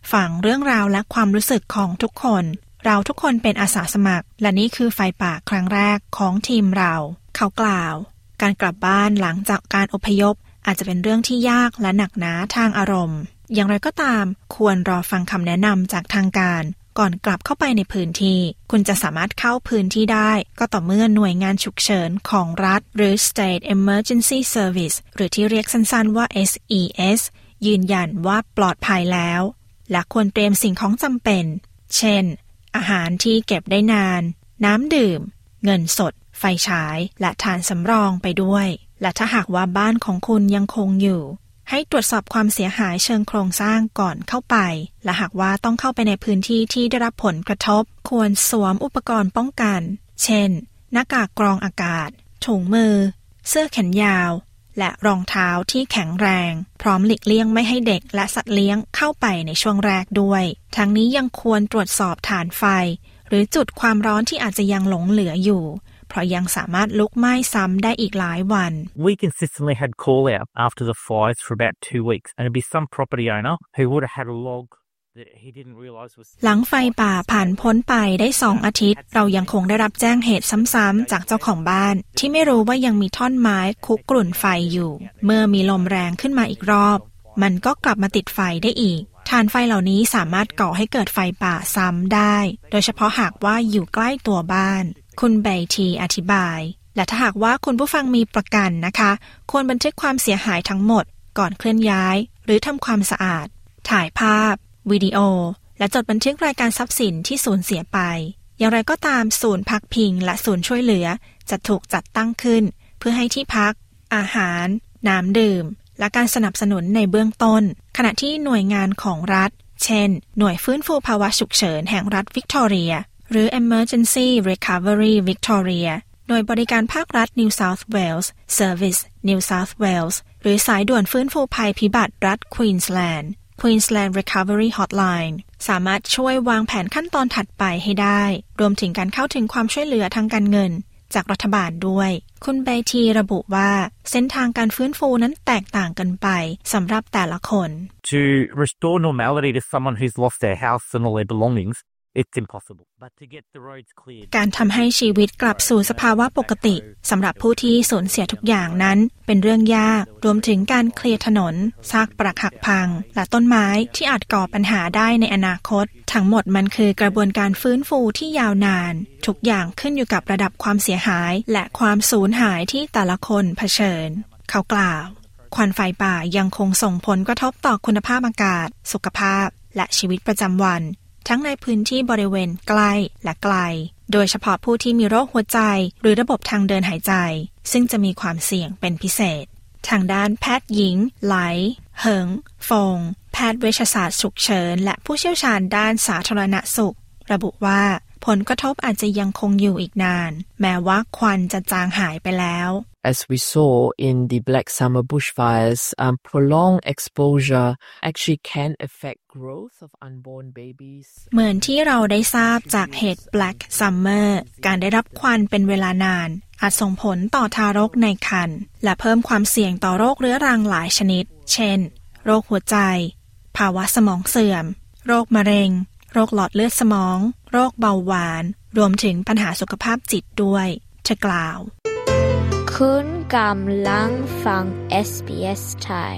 ฟังเรื่องราวและความรู้สึกของทุกคนเราทุกคนเป็นอาสาสมัครและนี่คือไฟป่าครั้งแรกของทีมเราเขากล่าวการกลับบ้านหลังจากการอพยพอาจจะเป็นเรื่องที่ยากและหนักหนาทางอารมณ์อย่างไรก็ตามควรรอฟังคำแนะนำจากทางการก่อนกลับเข้าไปในพื้นที่คุณจะสามารถเข้าพื้นที่ได้ก็ต่อเมื่อหน่วยงานฉุกเฉินของรัฐหรือ State Emergency Service หรือที่เรียกสั้นๆว่า SES ยืนยันว่าปลอดภัยแล้วและควรเตรียมสิ่งของจำเป็นเช่นอาหารที่เก็บได้นานน้ำดื่มเงินสดไฟฉายและถ่านสำรองไปด้วยและถ้าหากว่าบ้านของคุณยังคงอยู่ให้ตรวจสอบความเสียหายเชิงโครงสร้างก่อนเข้าไปและหากว่าต้องเข้าไปในพื้นที่ที่ได้รับผลกระทบควรสวมอุปกรณ์ป้องกันเช่นหน้ากากกรองอากาศถุงมือเสื้อแขนยาวและรองเท้าที่แข็งแรงพร้อมหลีกเลี่ยงไม่ให้เด็กและสัตว์เลี้ยงเข้าไปในช่วงแรกด้วยทั้งนี้ยังควรตรวจสอบฐานไฟหรือจุดความร้อนที่อาจจะยังหลงเหลืออยู่เพราะยังสามารถลุกไหม้ซ้ำได้อีกหลายวัน We consistently had call out after the fires for about 2 weeks and it'd be some property owner who would have had a log that he didn't realize was หลังไฟป่าผ่านพ้นไปได้2 อาทิตย์เรายังคงได้รับแจ้งเหตุซ้ำๆจากเจ้าของบ้านที่ไม่รู้ว่ายังมีท่อนไม้คุกรุ่นไฟอยู่เมื่อมีลมแรงขึ้นมาอีกรอบมันก็กลับมาติดไฟได้อีกถ่านไฟเหล่านี้สามารถก่อให้เกิดไฟป่าซ้ำได้โดยเฉพาะหากว่าอยู่ใกล้ตัวบ้านคุณเบทีอธิบายและถ้าหากว่าคุณผู้ฟังมีประกันนะคะควรบันทึกความเสียหายทั้งหมดก่อนเคลื่อนย้ายหรือทำความสะอาดถ่ายภาพวิดีโอและจดบันทึกรายการทรัพย์สินที่สูญเสียไปอย่างไรก็ตามศูนย์พักพิงและศูนย์ช่วยเหลือจะถูกจัดตั้งขึ้นเพื่อให้ที่พักอาหารน้ำดื่มและการสนับสนุนในเบื้องต้นขณะที่หน่วยงานของรัฐเช่นหน่วยฟื้นฟูภาวะฉุกเฉินแห่งรัฐวิกตอเรียหรือ Emergency Recovery Victoria หน่วยบริการภาครัฐ New South Wales Service New South Wales หรือสายด่วนฟื้นฟูภัยพิบัติรัฐ Queensland Recovery Hotline สามารถช่วยวางแผนขั้นตอนถัดไปให้ได้รวมถึงการเข้าถึงความช่วยเหลือทางการเงินจากรัฐบาลด้วยคุณเบทีระบุว่าเส้นทางการฟื้นฟูนั้นแตกต่างกันไปสำหรับแต่ละคน To restore normality to someone who's lost their house and all their belongings,It's impossible. But to get the roads cleared. การทำให้ชีวิตกลับสู่สภาวะปกติสำหรับผู้ที่สูญเสียทุกอย่างนั้นเป็นเรื่องยากรวมถึงการเคลียร์ถนนซากปรักหักพังและต้นไม้ที่อาจก่อปัญหาได้ในอนาคตทั้งหมดมันคือกระบวนการฟื้นฟูที่ยาวนานทุกอย่างขึ้นอยู่กับระดับความเสียหายและความสูญหายที่แต่ละคนเผชิญเขากล่าวควันไฟป่ายังคงส่งผลกระทบต่อคุณภาพอากาศสุขภาพและชีวิตประจำวันทั้งในพื้นที่บริเวณใกล้และไกลโดยเฉพาะผู้ที่มีโรคหัวใจหรือระบบทางเดินหายใจซึ่งจะมีความเสี่ยงเป็นพิเศษทางด้านแพทย์หญิงไหลเหิงฟงแพทย์เวชศาสตร์ฉุกเฉินและผู้เชี่ยวชาญด้านสาธารณสุขระบุว่าผลกระทบอาจจะยังคงอยู่อีกนานแม้ว่าควันจะจางหายไปแล้ว As we saw in the Black Summer bushfires, prolonged exposure actually can affect growth of unborn babies. เหมือนที่เราได้ทราบจากเหตุ Black Summer การได้รับควันเป็นเวลานานอาจส่งผลต่อทารกในครรภ์และเพิ่มความเสี่ยงต่อโรคเรื้อรังหลายชนิดเช่นโรคหัวใจภาวะสมองเสื่อมโรคมะเร็งโรคหลอดเลือดสมองโรคเบาหวานรวมถึงปัญหาสุขภาพจิตด้วยเธอกล่าวคุณกำลังฟัง SBS Thai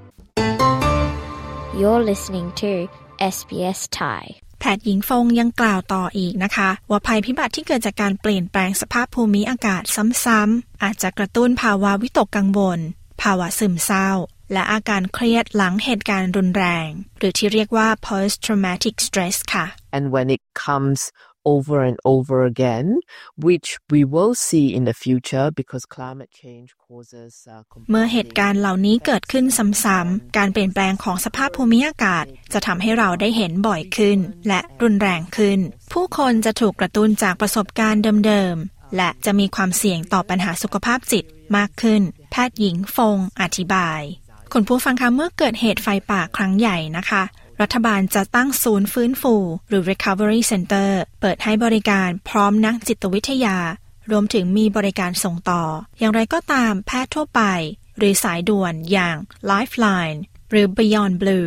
You're listening to SBS Thai แพทย์หญิงฟงยังกล่าวต่ออีกนะคะว่าภัยพิบัติที่เกิดจากการเปลี่ยนแปลงสภาพภูมิอากาศซ้ำๆอาจจะกระตุ้นภาวะวิตกกังวลภาวะซึมเศร้าและอาการเครียดหลังเหตุการณ์รุนแรงหรือที่เรียกว่า post traumatic stress ค่ะ And when it comes over and over again, which we will see in the future because climate change causes เมื่อเหตุการณ์เหล่านี้เกิดขึ้นซ้ำๆการเปลี่ยนแปลงของสภาพภูมิอากาศจะทำให้เราได้เห็นบ่อยขึ้นและรุนแรงขึ้นผู้คนจะถูกกระตุ้นจากประสบการณ์เดิมๆและจะมีความเสี่ยงต่อปัญหาสุขภาพจิตมากขึ้นแพทย์หญิงฟงอธิบายคุณผู้ฟังคะเมื่อเกิดเหตุไฟป่าครั้งใหญ่นะคะรัฐบาลจะตั้งศูนย์ฟื้นฟูหรือ Recovery Center เปิดให้บริการพร้อมนักจิตวิทยารวมถึงมีบริการส่งต่ออย่างไรก็ตามแพทย์ทั่วไปหรือสายด่วนอย่าง Lifeline หรือ Beyond Blue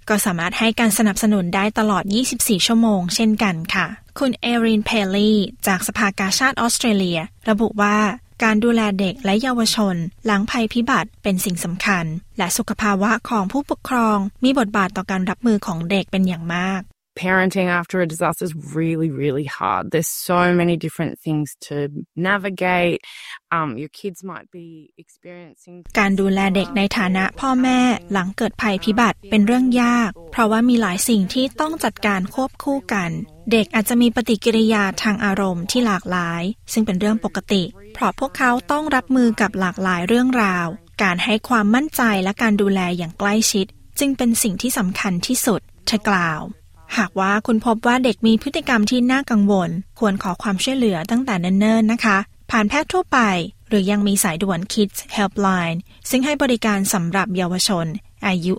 ก็สามารถให้การสนับสนุนได้ตลอด24ชั่วโมงเช่นกันค่ะคุณเอรินเพลลี่จากสภากาชาดออสเตรเลียระบุว่าการดูแลเด็กและเยาวชนหลังภัยพิบัติเป็นสิ่งสำคัญและสุขภาวะของผู้ปกครองมีบทบาทต่อการรับมือของเด็กเป็นอย่างมาก Parenting after a disaster is really, really hard. There's so many different things to navigate. Your kids might be experiencing การดูแลเด็กในฐานะพ่อแม่หลังเกิดภัยพิบัติเป็นเรื่องยากเพราะว่ามีหลายสิ่งที่ต้องจัดการควบคู่กันเด็กอาจจะมีปฏิกิริยาทางอารมณ์ที่หลากหลายซึ่งเป็นเรื่องปกติเพราะพวกเขาต้องรับมือกับหลากหลายเรื่องราวการให้ความมั่นใจและการดูแลอย่างใกล้ชิดจึงเป็นสิ่งที่สำคัญที่สุดเธอกล่าวหากว่าคุณพบว่าเด็กมีพฤติกรรมที่น่ากังวลควรขอความช่วยเหลือตั้งแต่เนิ่นๆนะคะผ่านแพทย์ทั่วไปหรือยังมีสายด่วน Kids Helpline ซึ่งให้บริการสำหรับเยาวชนอายุ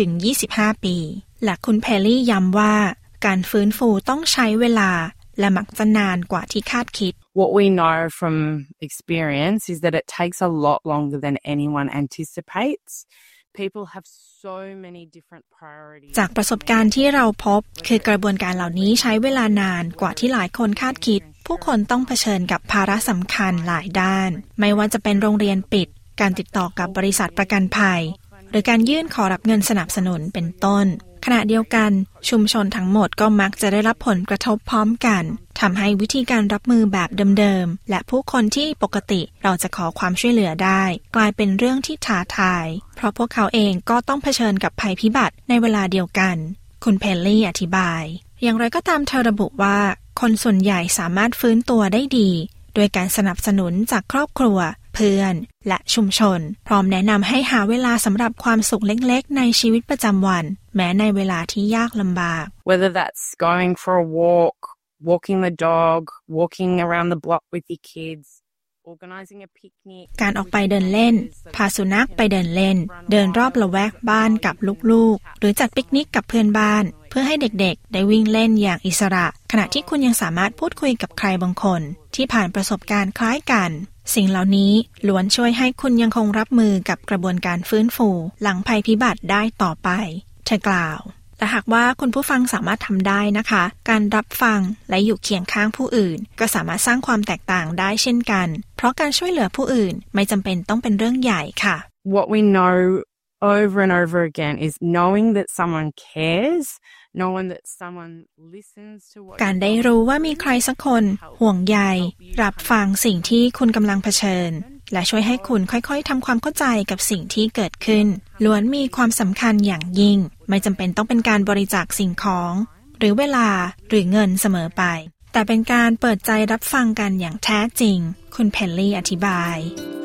5-25 ปีและคุณเพลลี่ย้ำว่าการฟื้นฟูต้องใช้เวลาและมักจะนานกว่าที่คาดคิด What we know from experience is that it takes a lot longer than anyone anticipates.People have so many different priorities. จากประสบการณ์ที่เราพบคือกระบวนการเหล่านี้ใช้เวลานานกว่าที่หลายคนคาดคิดผู้คนต้องเผชิญกับภาระสำคัญหลายด้านไม่ว่าจะเป็นโรงเรียนปิดการติดต่อกับบริษัทประกันภัยหรือการยื่นขอรับเงินสนับสนุนเป็นต้นขณะเดียวกันชุมชนทั้งหมดก็มักจะได้รับผลกระทบพร้อมกันทำให้วิธีการรับมือแบบเดิมๆและผู้คนที่ปกติเราจะขอความช่วยเหลือได้กลายเป็นเรื่องที่ท้าทายเพราะพวกเขาเองก็ต้องเผชิญกับภัยพิบัติในเวลาเดียวกันคุณเพลลี่อธิบายอย่างไรก็ตามเธอระบุว่าคนส่วนใหญ่สามารถฟื้นตัวได้ดีโดยการสนับสนุนจากครอบครัวเพื่อนและชุมชนพร้อมแนะนำให้หาเวลาสำหรับความสุขเล็กๆในชีวิตประจำวันแม้ในเวลาที่ยากลำบาก Whether that's going for a walk, walking the dog, walking around the block with your kids, organizing a picnic การออกไปเดินเล่นพาสุนัขไปเดินเล่นเดินรอบละแวกบ้านกับลูกๆหรือจัดปิกนิกกับเพื่อนบ้านเพื่อให้เด็กๆได้วิ่งเล่นอย่างอิสระขณะที่คุณยังสามารถพูดคุยกับใครบางคนที่ผ่านประสบการณ์คล้ายกันสิ่งเหล่านี้ล้วนช่วยให้คุณยังคงรับมือกับกระบวนการฟื้นฟูหลังภัยพิบัติได้ต่อไปเธอกล่าวแต่หากว่าคุณผู้ฟังสามารถทำได้นะคะการรับฟังและอยู่เคียงข้างผู้อื่นก็สามารถสร้างความแตกต่างได้เช่นกันเพราะการช่วยเหลือผู้อื่นไม่จำเป็นต้องเป็นเรื่องใหญ่ค่ะ What we know over and over again is knowing that someone cares.Knowing that someone listens to what การได้รู้ว่ามีใครสักคนห่วงใยรับฟังสิ่งที่คุณกำลังเผชิญและช่วยให้คุณค่อยๆทำความเข้าใจกับสิ่งที่เกิดขึ้นล้วนมีความสำคัญอย่างยิ่งไม่จำเป็นต้องเป็นการบริจาคสิ่งของหรือเวลาหรือเงินเสมอไปแต่เป็นการเปิดใจรับฟังกันอย่างแท้จริงคุณเพลลี่อธิบาย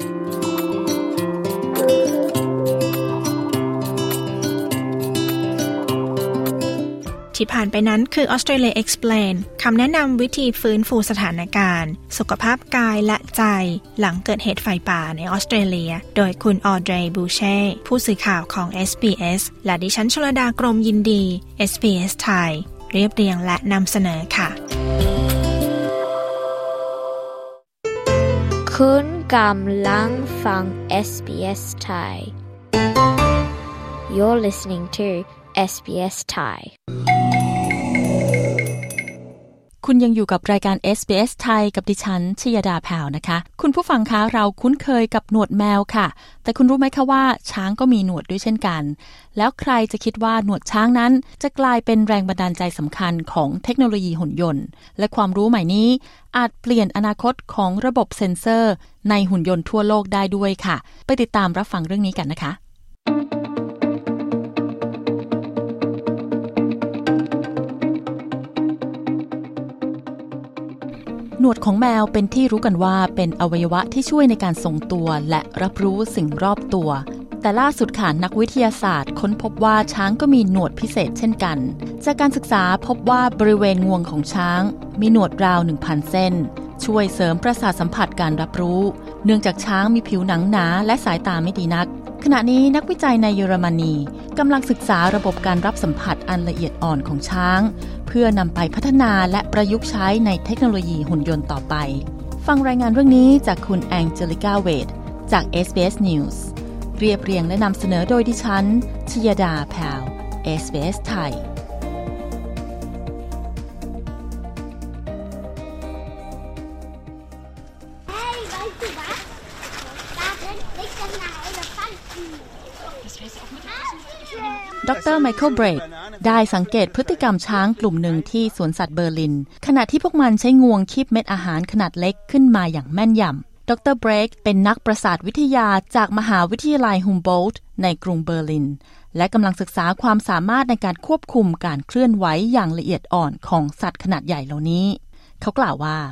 ที่ผ่านไปนั้นคือ Australia Explain คำแนะนำวิธีฟื้นฟูสถานการณ์สุขภาพกายและใจหลังเกิดเหตุไฟป่าในออสเตรเลียโดยคุณออเดรย์บูเช่ผู้สื่อข่าวของ SBS และดิฉันชลดากรมยินดี SBS ไทยเรียบเรียงและนำเสนอค่ะคุณกำลังฟัง SBS Thai You're listening to SBS Thai คุณยังอยู่กับรายการ SBS ไทยกับดิฉันชยดาแผ่วนะคะคุณผู้ฟังคะเราคุ้นเคยกับหนวดแมวค่ะแต่คุณรู้ไหมคะว่าช้างก็มีหนวดด้วยเช่นกันแล้วใครจะคิดว่าหนวดช้างนั้นจะกลายเป็นแรงบันดาลใจสำคัญของเทคโนโลยีหุ่นยนต์และความรู้ใหม่นี้อาจเปลี่ยนอนาคตของระบบเซ็นเซอร์ในหุ่นยนต์ทั่วโลกได้ด้วยค่ะไปติดตามรับฟังเรื่องนี้กันนะคะหนวดของแมวเป็นที่รู้กันว่าเป็นอวัยวะที่ช่วยในการทรงตัวและรับรู้สิ่งรอบตัวแต่ล่าสุดค่ะนักวิทยาศาสตร์ค้นพบว่าช้างก็มีหนวดพิเศษเช่นกันจากการศึกษาพบว่าบริเวณงวงของช้างมีหนวดราว 1,000 เส้นช่วยเสริมประสาทสัมผัสการรับรู้เนื่องจากช้างมีผิวหนังหนาและสายตาไม่ดีนักขณะนี้นักวิจัยในเยอรมนีกำลังศึกษาระบบการรับสัมผัสอันละเอียดอ่อนของช้างเพื่อนำไปพัฒนาและประยุกต์ใช้ในเทคโนโลยีหุ่นยนต์ต่อไปฟังรายงานเรื่องนี้จากคุณแองเจลิกาเวดจาก SBS News เรียบเรียงและนำเสนอโดยดิฉันชยดาแพรว SBS ไทยดร. ไมเคิล เบรกได้สังเกตพฤติกรรมช้างกลุ่มหนึ่งที่สวนสัตว์เบอร์ลินขณะที่พวกมันใช้งวงคีบเม็ดอาหารขนาดเล็กขึ้นมาอย่างแม่นยำดร. เบรกเป็นนักประสาทวิทยาจากมหาวิทยาลัยฮัมโบลต์ในกรุงเบอร์ลินและกำลังศึกษาความสามารถในการควบคุมการเคลื่อนไหวอย่างละเอียดอ่อนของสัตว์ขนาดใหญ่เหล่านี้เขากล่าวว่า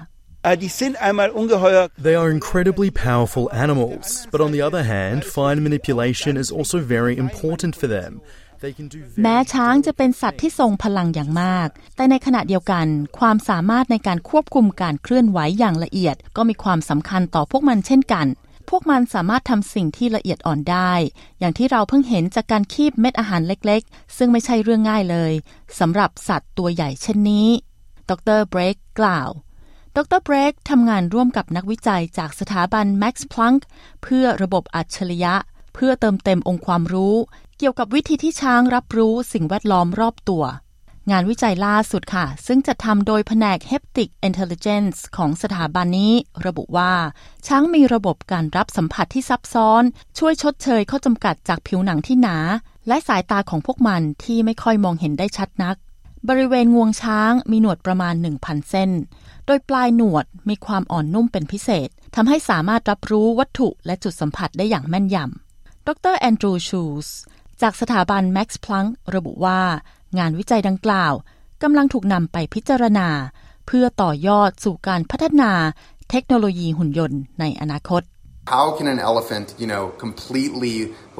They are incredibly powerful animals, but on the other hand, fine manipulation is also very important for them. แม้ช้างจะเป็นสัตว์ที่ทรงพลังอย่างมากแต่ในขณะเดียวกันความสามารถในการควบคุมการเคลื่อนไหวอย่างละเอียดก็มีความสำคัญต่อพวกมันเช่นกันพวกมันสามารถทำสิ่งที่ละเอียดอ่อนได้อย่างที่เราเพิ่งเห็นจากการคีบเม็ดอาหารเล็กๆซึ่งไม่ใช่เรื่องง่ายเลยสำหรับสัตว์ตัวใหญ่เช่นนี้ดร. เบรกกล่าวดร. เบรกทำงานร่วมกับนักวิจัยจากสถาบัน Max Planck เพื่อระบบอัจฉริยะเพื่อเติมเต็มองค์ความรู้เกี่ยวกับวิธีที่ช้างรับรู้สิ่งแวดล้อมรอบตัวงานวิจัยล่าสุดค่ะซึ่งจัดทำโดยแผนก Haptic Intelligence ของสถาบันนี้ระบุว่าช้างมีระบบการรับสัมผัสที่ซับซ้อนช่วยชดเชยข้อจำกัดจากผิวหนังที่หนาและสายตาของพวกมันที่ไม่ค่อยมองเห็นได้ชัดนักบริเวณงวงช้างมีหนวดประมาณ 1,000 เส้นโดยปลายหนวดมีความอ่อนนุ่มเป็นพิเศษทำให้สามารถรับรู้วัตถุและจุดสัมผัสได้อย่างแม่นยำดร. แอนดรูว์ ชูสจากสถาบัน Max Planck ระบุว่างานวิจัยดังกล่าวกำลังถูกนำไปพิจารณาเพื่อต่อยอดสู่การพัฒนาเทคโนโลยีหุ่นยนต์ในอนาคต How can an elephant, completely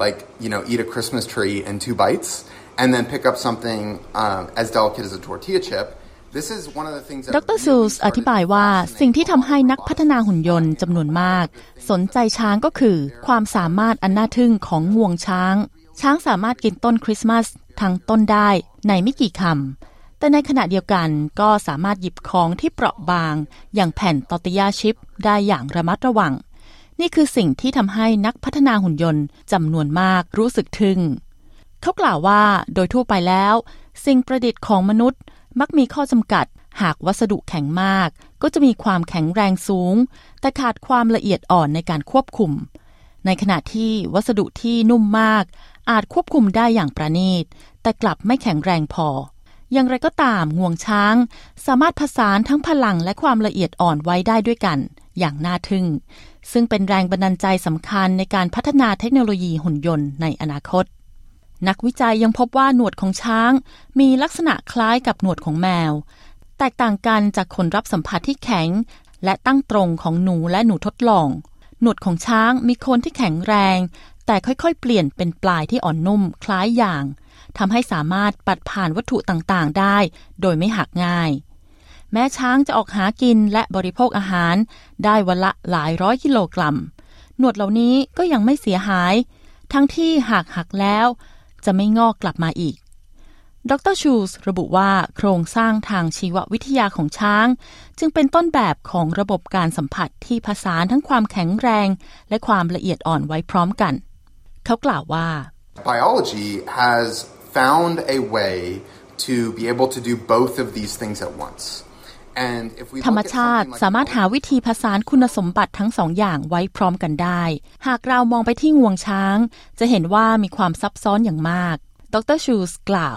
eat a Christmas tree in 2 bites and then pick up something as delicate as a tortilla chip?ดร. ซูสอธิบายว่าสิ่งที่ทำให้นักพัฒนาหุ่นยนต์จำนวนมากสนใจช้างก็คือความสามารถอันน่าทึ่งของงวงช้างสามารถกินต้นคริสต์มาสทั้งต้นได้ในไม่กี่คำแต่ในขณะเดียวกันก็สามารถหยิบของที่เปราะบางอย่างแผ่นตอร์ติญาชิพได้อย่างระมัดระวังนี่คือสิ่งที่ทำให้นักพัฒนาหุ่นยนต์จำนวนมากรู้สึกทึ่งเขากล่าวว่าโดยทั่วไปแล้วสิ่งประดิษฐ์ของมนุษย์มักมีข้อจำกัดหากวัสดุแข็งมากก็จะมีความแข็งแรงสูงแต่ขาดความละเอียดอ่อนในการควบคุมในขณะที่วัสดุที่นุ่มมากอาจควบคุมได้อย่างประณีตแต่กลับไม่แข็งแรงพออย่างไรก็ตามงวงช้างสามารถผสานทั้งพลังและความละเอียดอ่อนไว้ได้ด้วยกันอย่างน่าทึ่งซึ่งเป็นแรงบันดาลใจสำคัญในการพัฒนาเทคโนโลยีหุ่นยนต์ในอนาคตนักวิจัยยังพบว่าหนวดของช้างมีลักษณะคล้ายกับหนวดของแมวแตกต่างกันจากขนรับสัมผัสที่แข็งและตั้งตรงของหนูและหนูทดลองหนวดของช้างมีโคนที่แข็งแรงแต่ค่อยๆเปลี่ยนเป็นปลายที่อ่อนนุ่มคล้ายยางทำให้สามารถปัดผ่านวัตถุต่างๆได้โดยไม่หักง่ายแม้ช้างจะออกหากินและบริโภคอาหารได้วันละหลายร้อยกิโลกรัมหนวดเหล่านี้ก็ยังไม่เสียหายทั้งที่หากหักแล้วจะไม่งอกกลับมาอีกดร. ชูสระบุว่าโครงสร้างทางชีววิทยาของช้างจึงเป็นต้นแบบของระบบการสัมผัสที่ผสานทั้งความแข็งแรงและความละเอียดอ่อนไว้พร้อมกันเขากล่าวว่า Biology has found a way to be able to do both of these things at once ธรรมชาติสามารถหาวิธีผสานคุณสมบัติทั้งสองอย่างไว้พร้อมกันได้หากเรามองไปที่งวงช้างจะเห็นว่ามีความซับซ้อนอย่างมากดร. ชูสกล่าว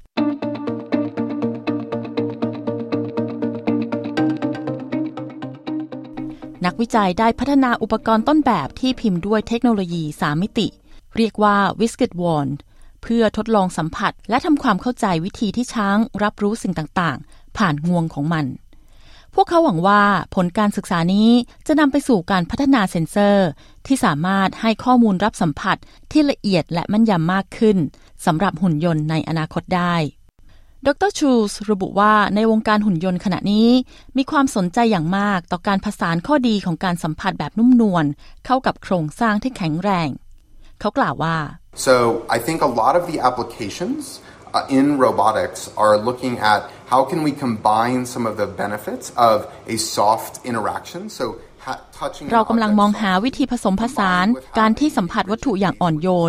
นักวิจัยได้พัฒนาอุปกรณ์ต้นแบบที่พิมพ์ด้วยเทคโนโลยี3มิติเรียกว่า Viscid Wand เพื่อทดลองสัมผัสและทำความเข้าใจวิธีที่ช้างรับรู้สิ่งต่างๆผ่านงวงของมันพวกเขาหวังว่าผลการศึกษานี้จะนำไปสู่การพัฒนาเซ็นเซอร์ที่สามารถให้ข้อมูลรับสัมผัสที่ละเอียดและแม่นยำมากขึ้นสำหรับหุ่นยนต์ในอนาคตได้ดร. ชูสระบุว่าในวงการหุ่นยนต์ขณะนี้มีความสนใจอย่างมากต่อการผสานข้อดีของการสัมผัสแบบนุ่มนวลเข้ากับโครงสร้างที่แข็งแรงเขากล่าวว่า So I think a lot of the applications in robotics are looking at how can we combine some of the benefits of a soft interaction so เรากำลังมองหาวิธีผสมผสานการที่สัมผัสวัตถุอย่างอ่อนโยน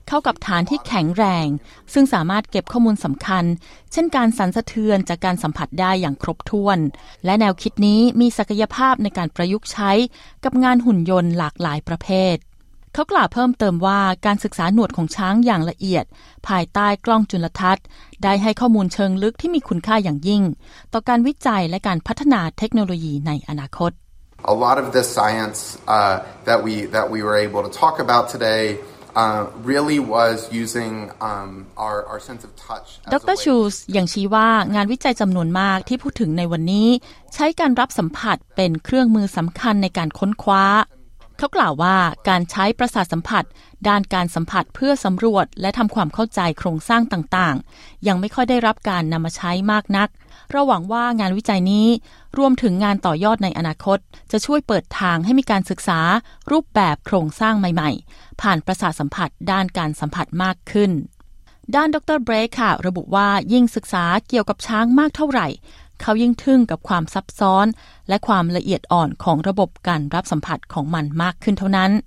เข้ากับฐานที่แข็งแรงซึ่งสามารถเก็บข้อมูลสำคัญเช่นการสั่นสะเทือนจากการสัมผัสได้อย่างครบถ้วนและแนวคิดนี้มีศักยภาพในการประยุกต์ใช้กับงานหุ่นยนต์หลากหลายประเภทเขากล่าวเพิ่มเติมว่าการศึกษาหนวดของช้างอย่างละเอียดภายใต้กล้องจุลทรรศน์ได้ให้ข้อมูลเชิงลึกที่มีคุณค่าอย่างยิ่งต่อการวิจัยและการพัฒนาเทคโนโลยีในอนาคต A lot of the science that we were able to talk about today really was using our sense of touch. ดร. ชูสยังชี้ว่างานวิจัยจำนวนมากที่พูดถึงในวันนี้ใช้การรับสัมผัสเป็นเครื่องมือสำคัญในการค้นคว้าเขากล่าวว่าการใช้ประสาทสัมผัสด้านการสัมผัสเพื่อสำรวจและทำความเข้าใจโครงสร้างต่างๆยังไม่ค่อยได้รับการนำมาใช้มากนักเราหวังว่างานวิจัยนี้รวมถึงงานต่อยอดในอนาคตจะช่วยเปิดทางให้มีการศึกษารูปแบบโครงสร้างใหม่ๆผ่านประสาทสัมผัสด้านการสัมผัสมากขึ้นด้านดร. เบรคค่ะระบุว่ายิ่งศึกษาเกี่ยวกับช้างมากเท่าไหร่เขายิ่งทึ่งกับความซับซ้อนและความละเอียดอ่อนของระบบการรับสัมผัสของมันมากขึ้นเท่านั้น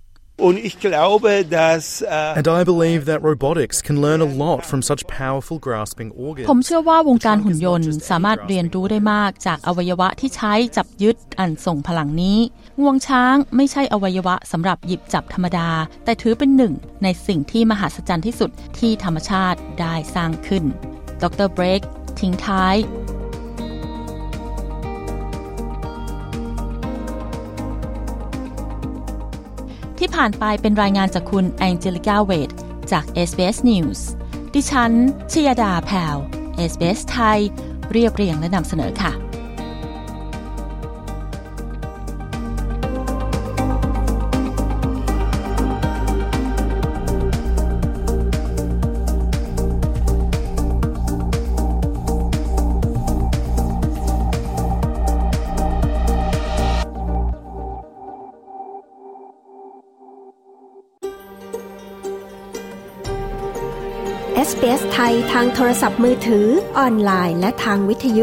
And I believe that robotics can learn a lot from such powerful grasping organs. ผมเชื่อว่าวงการหุ่นยนต์สามารถเรียนรู้ได้มากจากอวัยวะที่ใช้จับยึดอันทรงพลังนี้งวงช้างไม่ใช่อวัยวะสำหรับหยิบจับธรรมดาแต่ถือเป็นหนึ่งในสิ่งที่มหัศจรรย์ที่สุดที่ธรรมชาติได้สร้างขึ้นดร. เบรคทิ้งท้ายที่ผ่านไปเป็นรายงานจากคุณแองเจลิกาเวดจาก SBS News ดิฉันชยดาแพรว SBS ไทยเรียบเรียงและนำเสนอค่ะ SBS ไทยทางโทรศัพท์มือถือออนไลน์และทางวิทยุ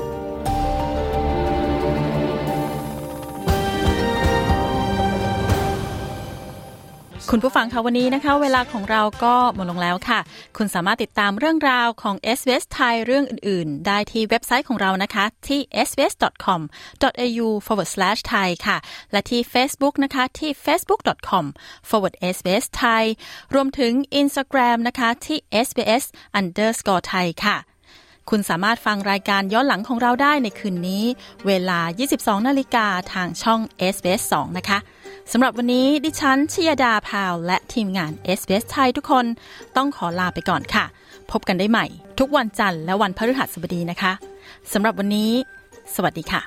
คุณผู้ฟังคะวันนี้นะคะเวลาของเราก็หมดลงแล้วค่ะคุณสามารถติดตามเรื่องราวของ SBS ไทยเรื่องอื่นๆได้ที่เว็บไซต์ของเรานะคะที่ sbs.com.au/thai ค่ะและที่ Facebook นะคะที่ facebook.com/sbsthai รวมถึง Instagram นะคะที่ sbs_thai ค่ะคุณสามารถฟังรายการย้อนหลังของเราได้ในคืนนี้เวลา 22:00 น.ทางช่อง SBS 2 นะคะสำหรับวันนี้ดิฉันชยดาพาวและทีมงาน SBS ไทยทุกคนต้องขอลาไปก่อนค่ะพบกันได้ใหม่ทุกวันจันทร์และวันพฤหัสบดีนะคะสำหรับวันนี้สวัสดีค่ะ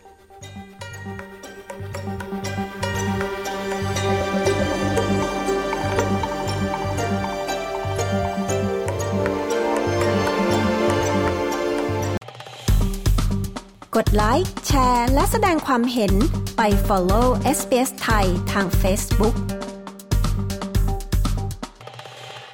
กดไลค์แชร์และแสดงความเห็นไป follow SBS ไทยทาง Facebook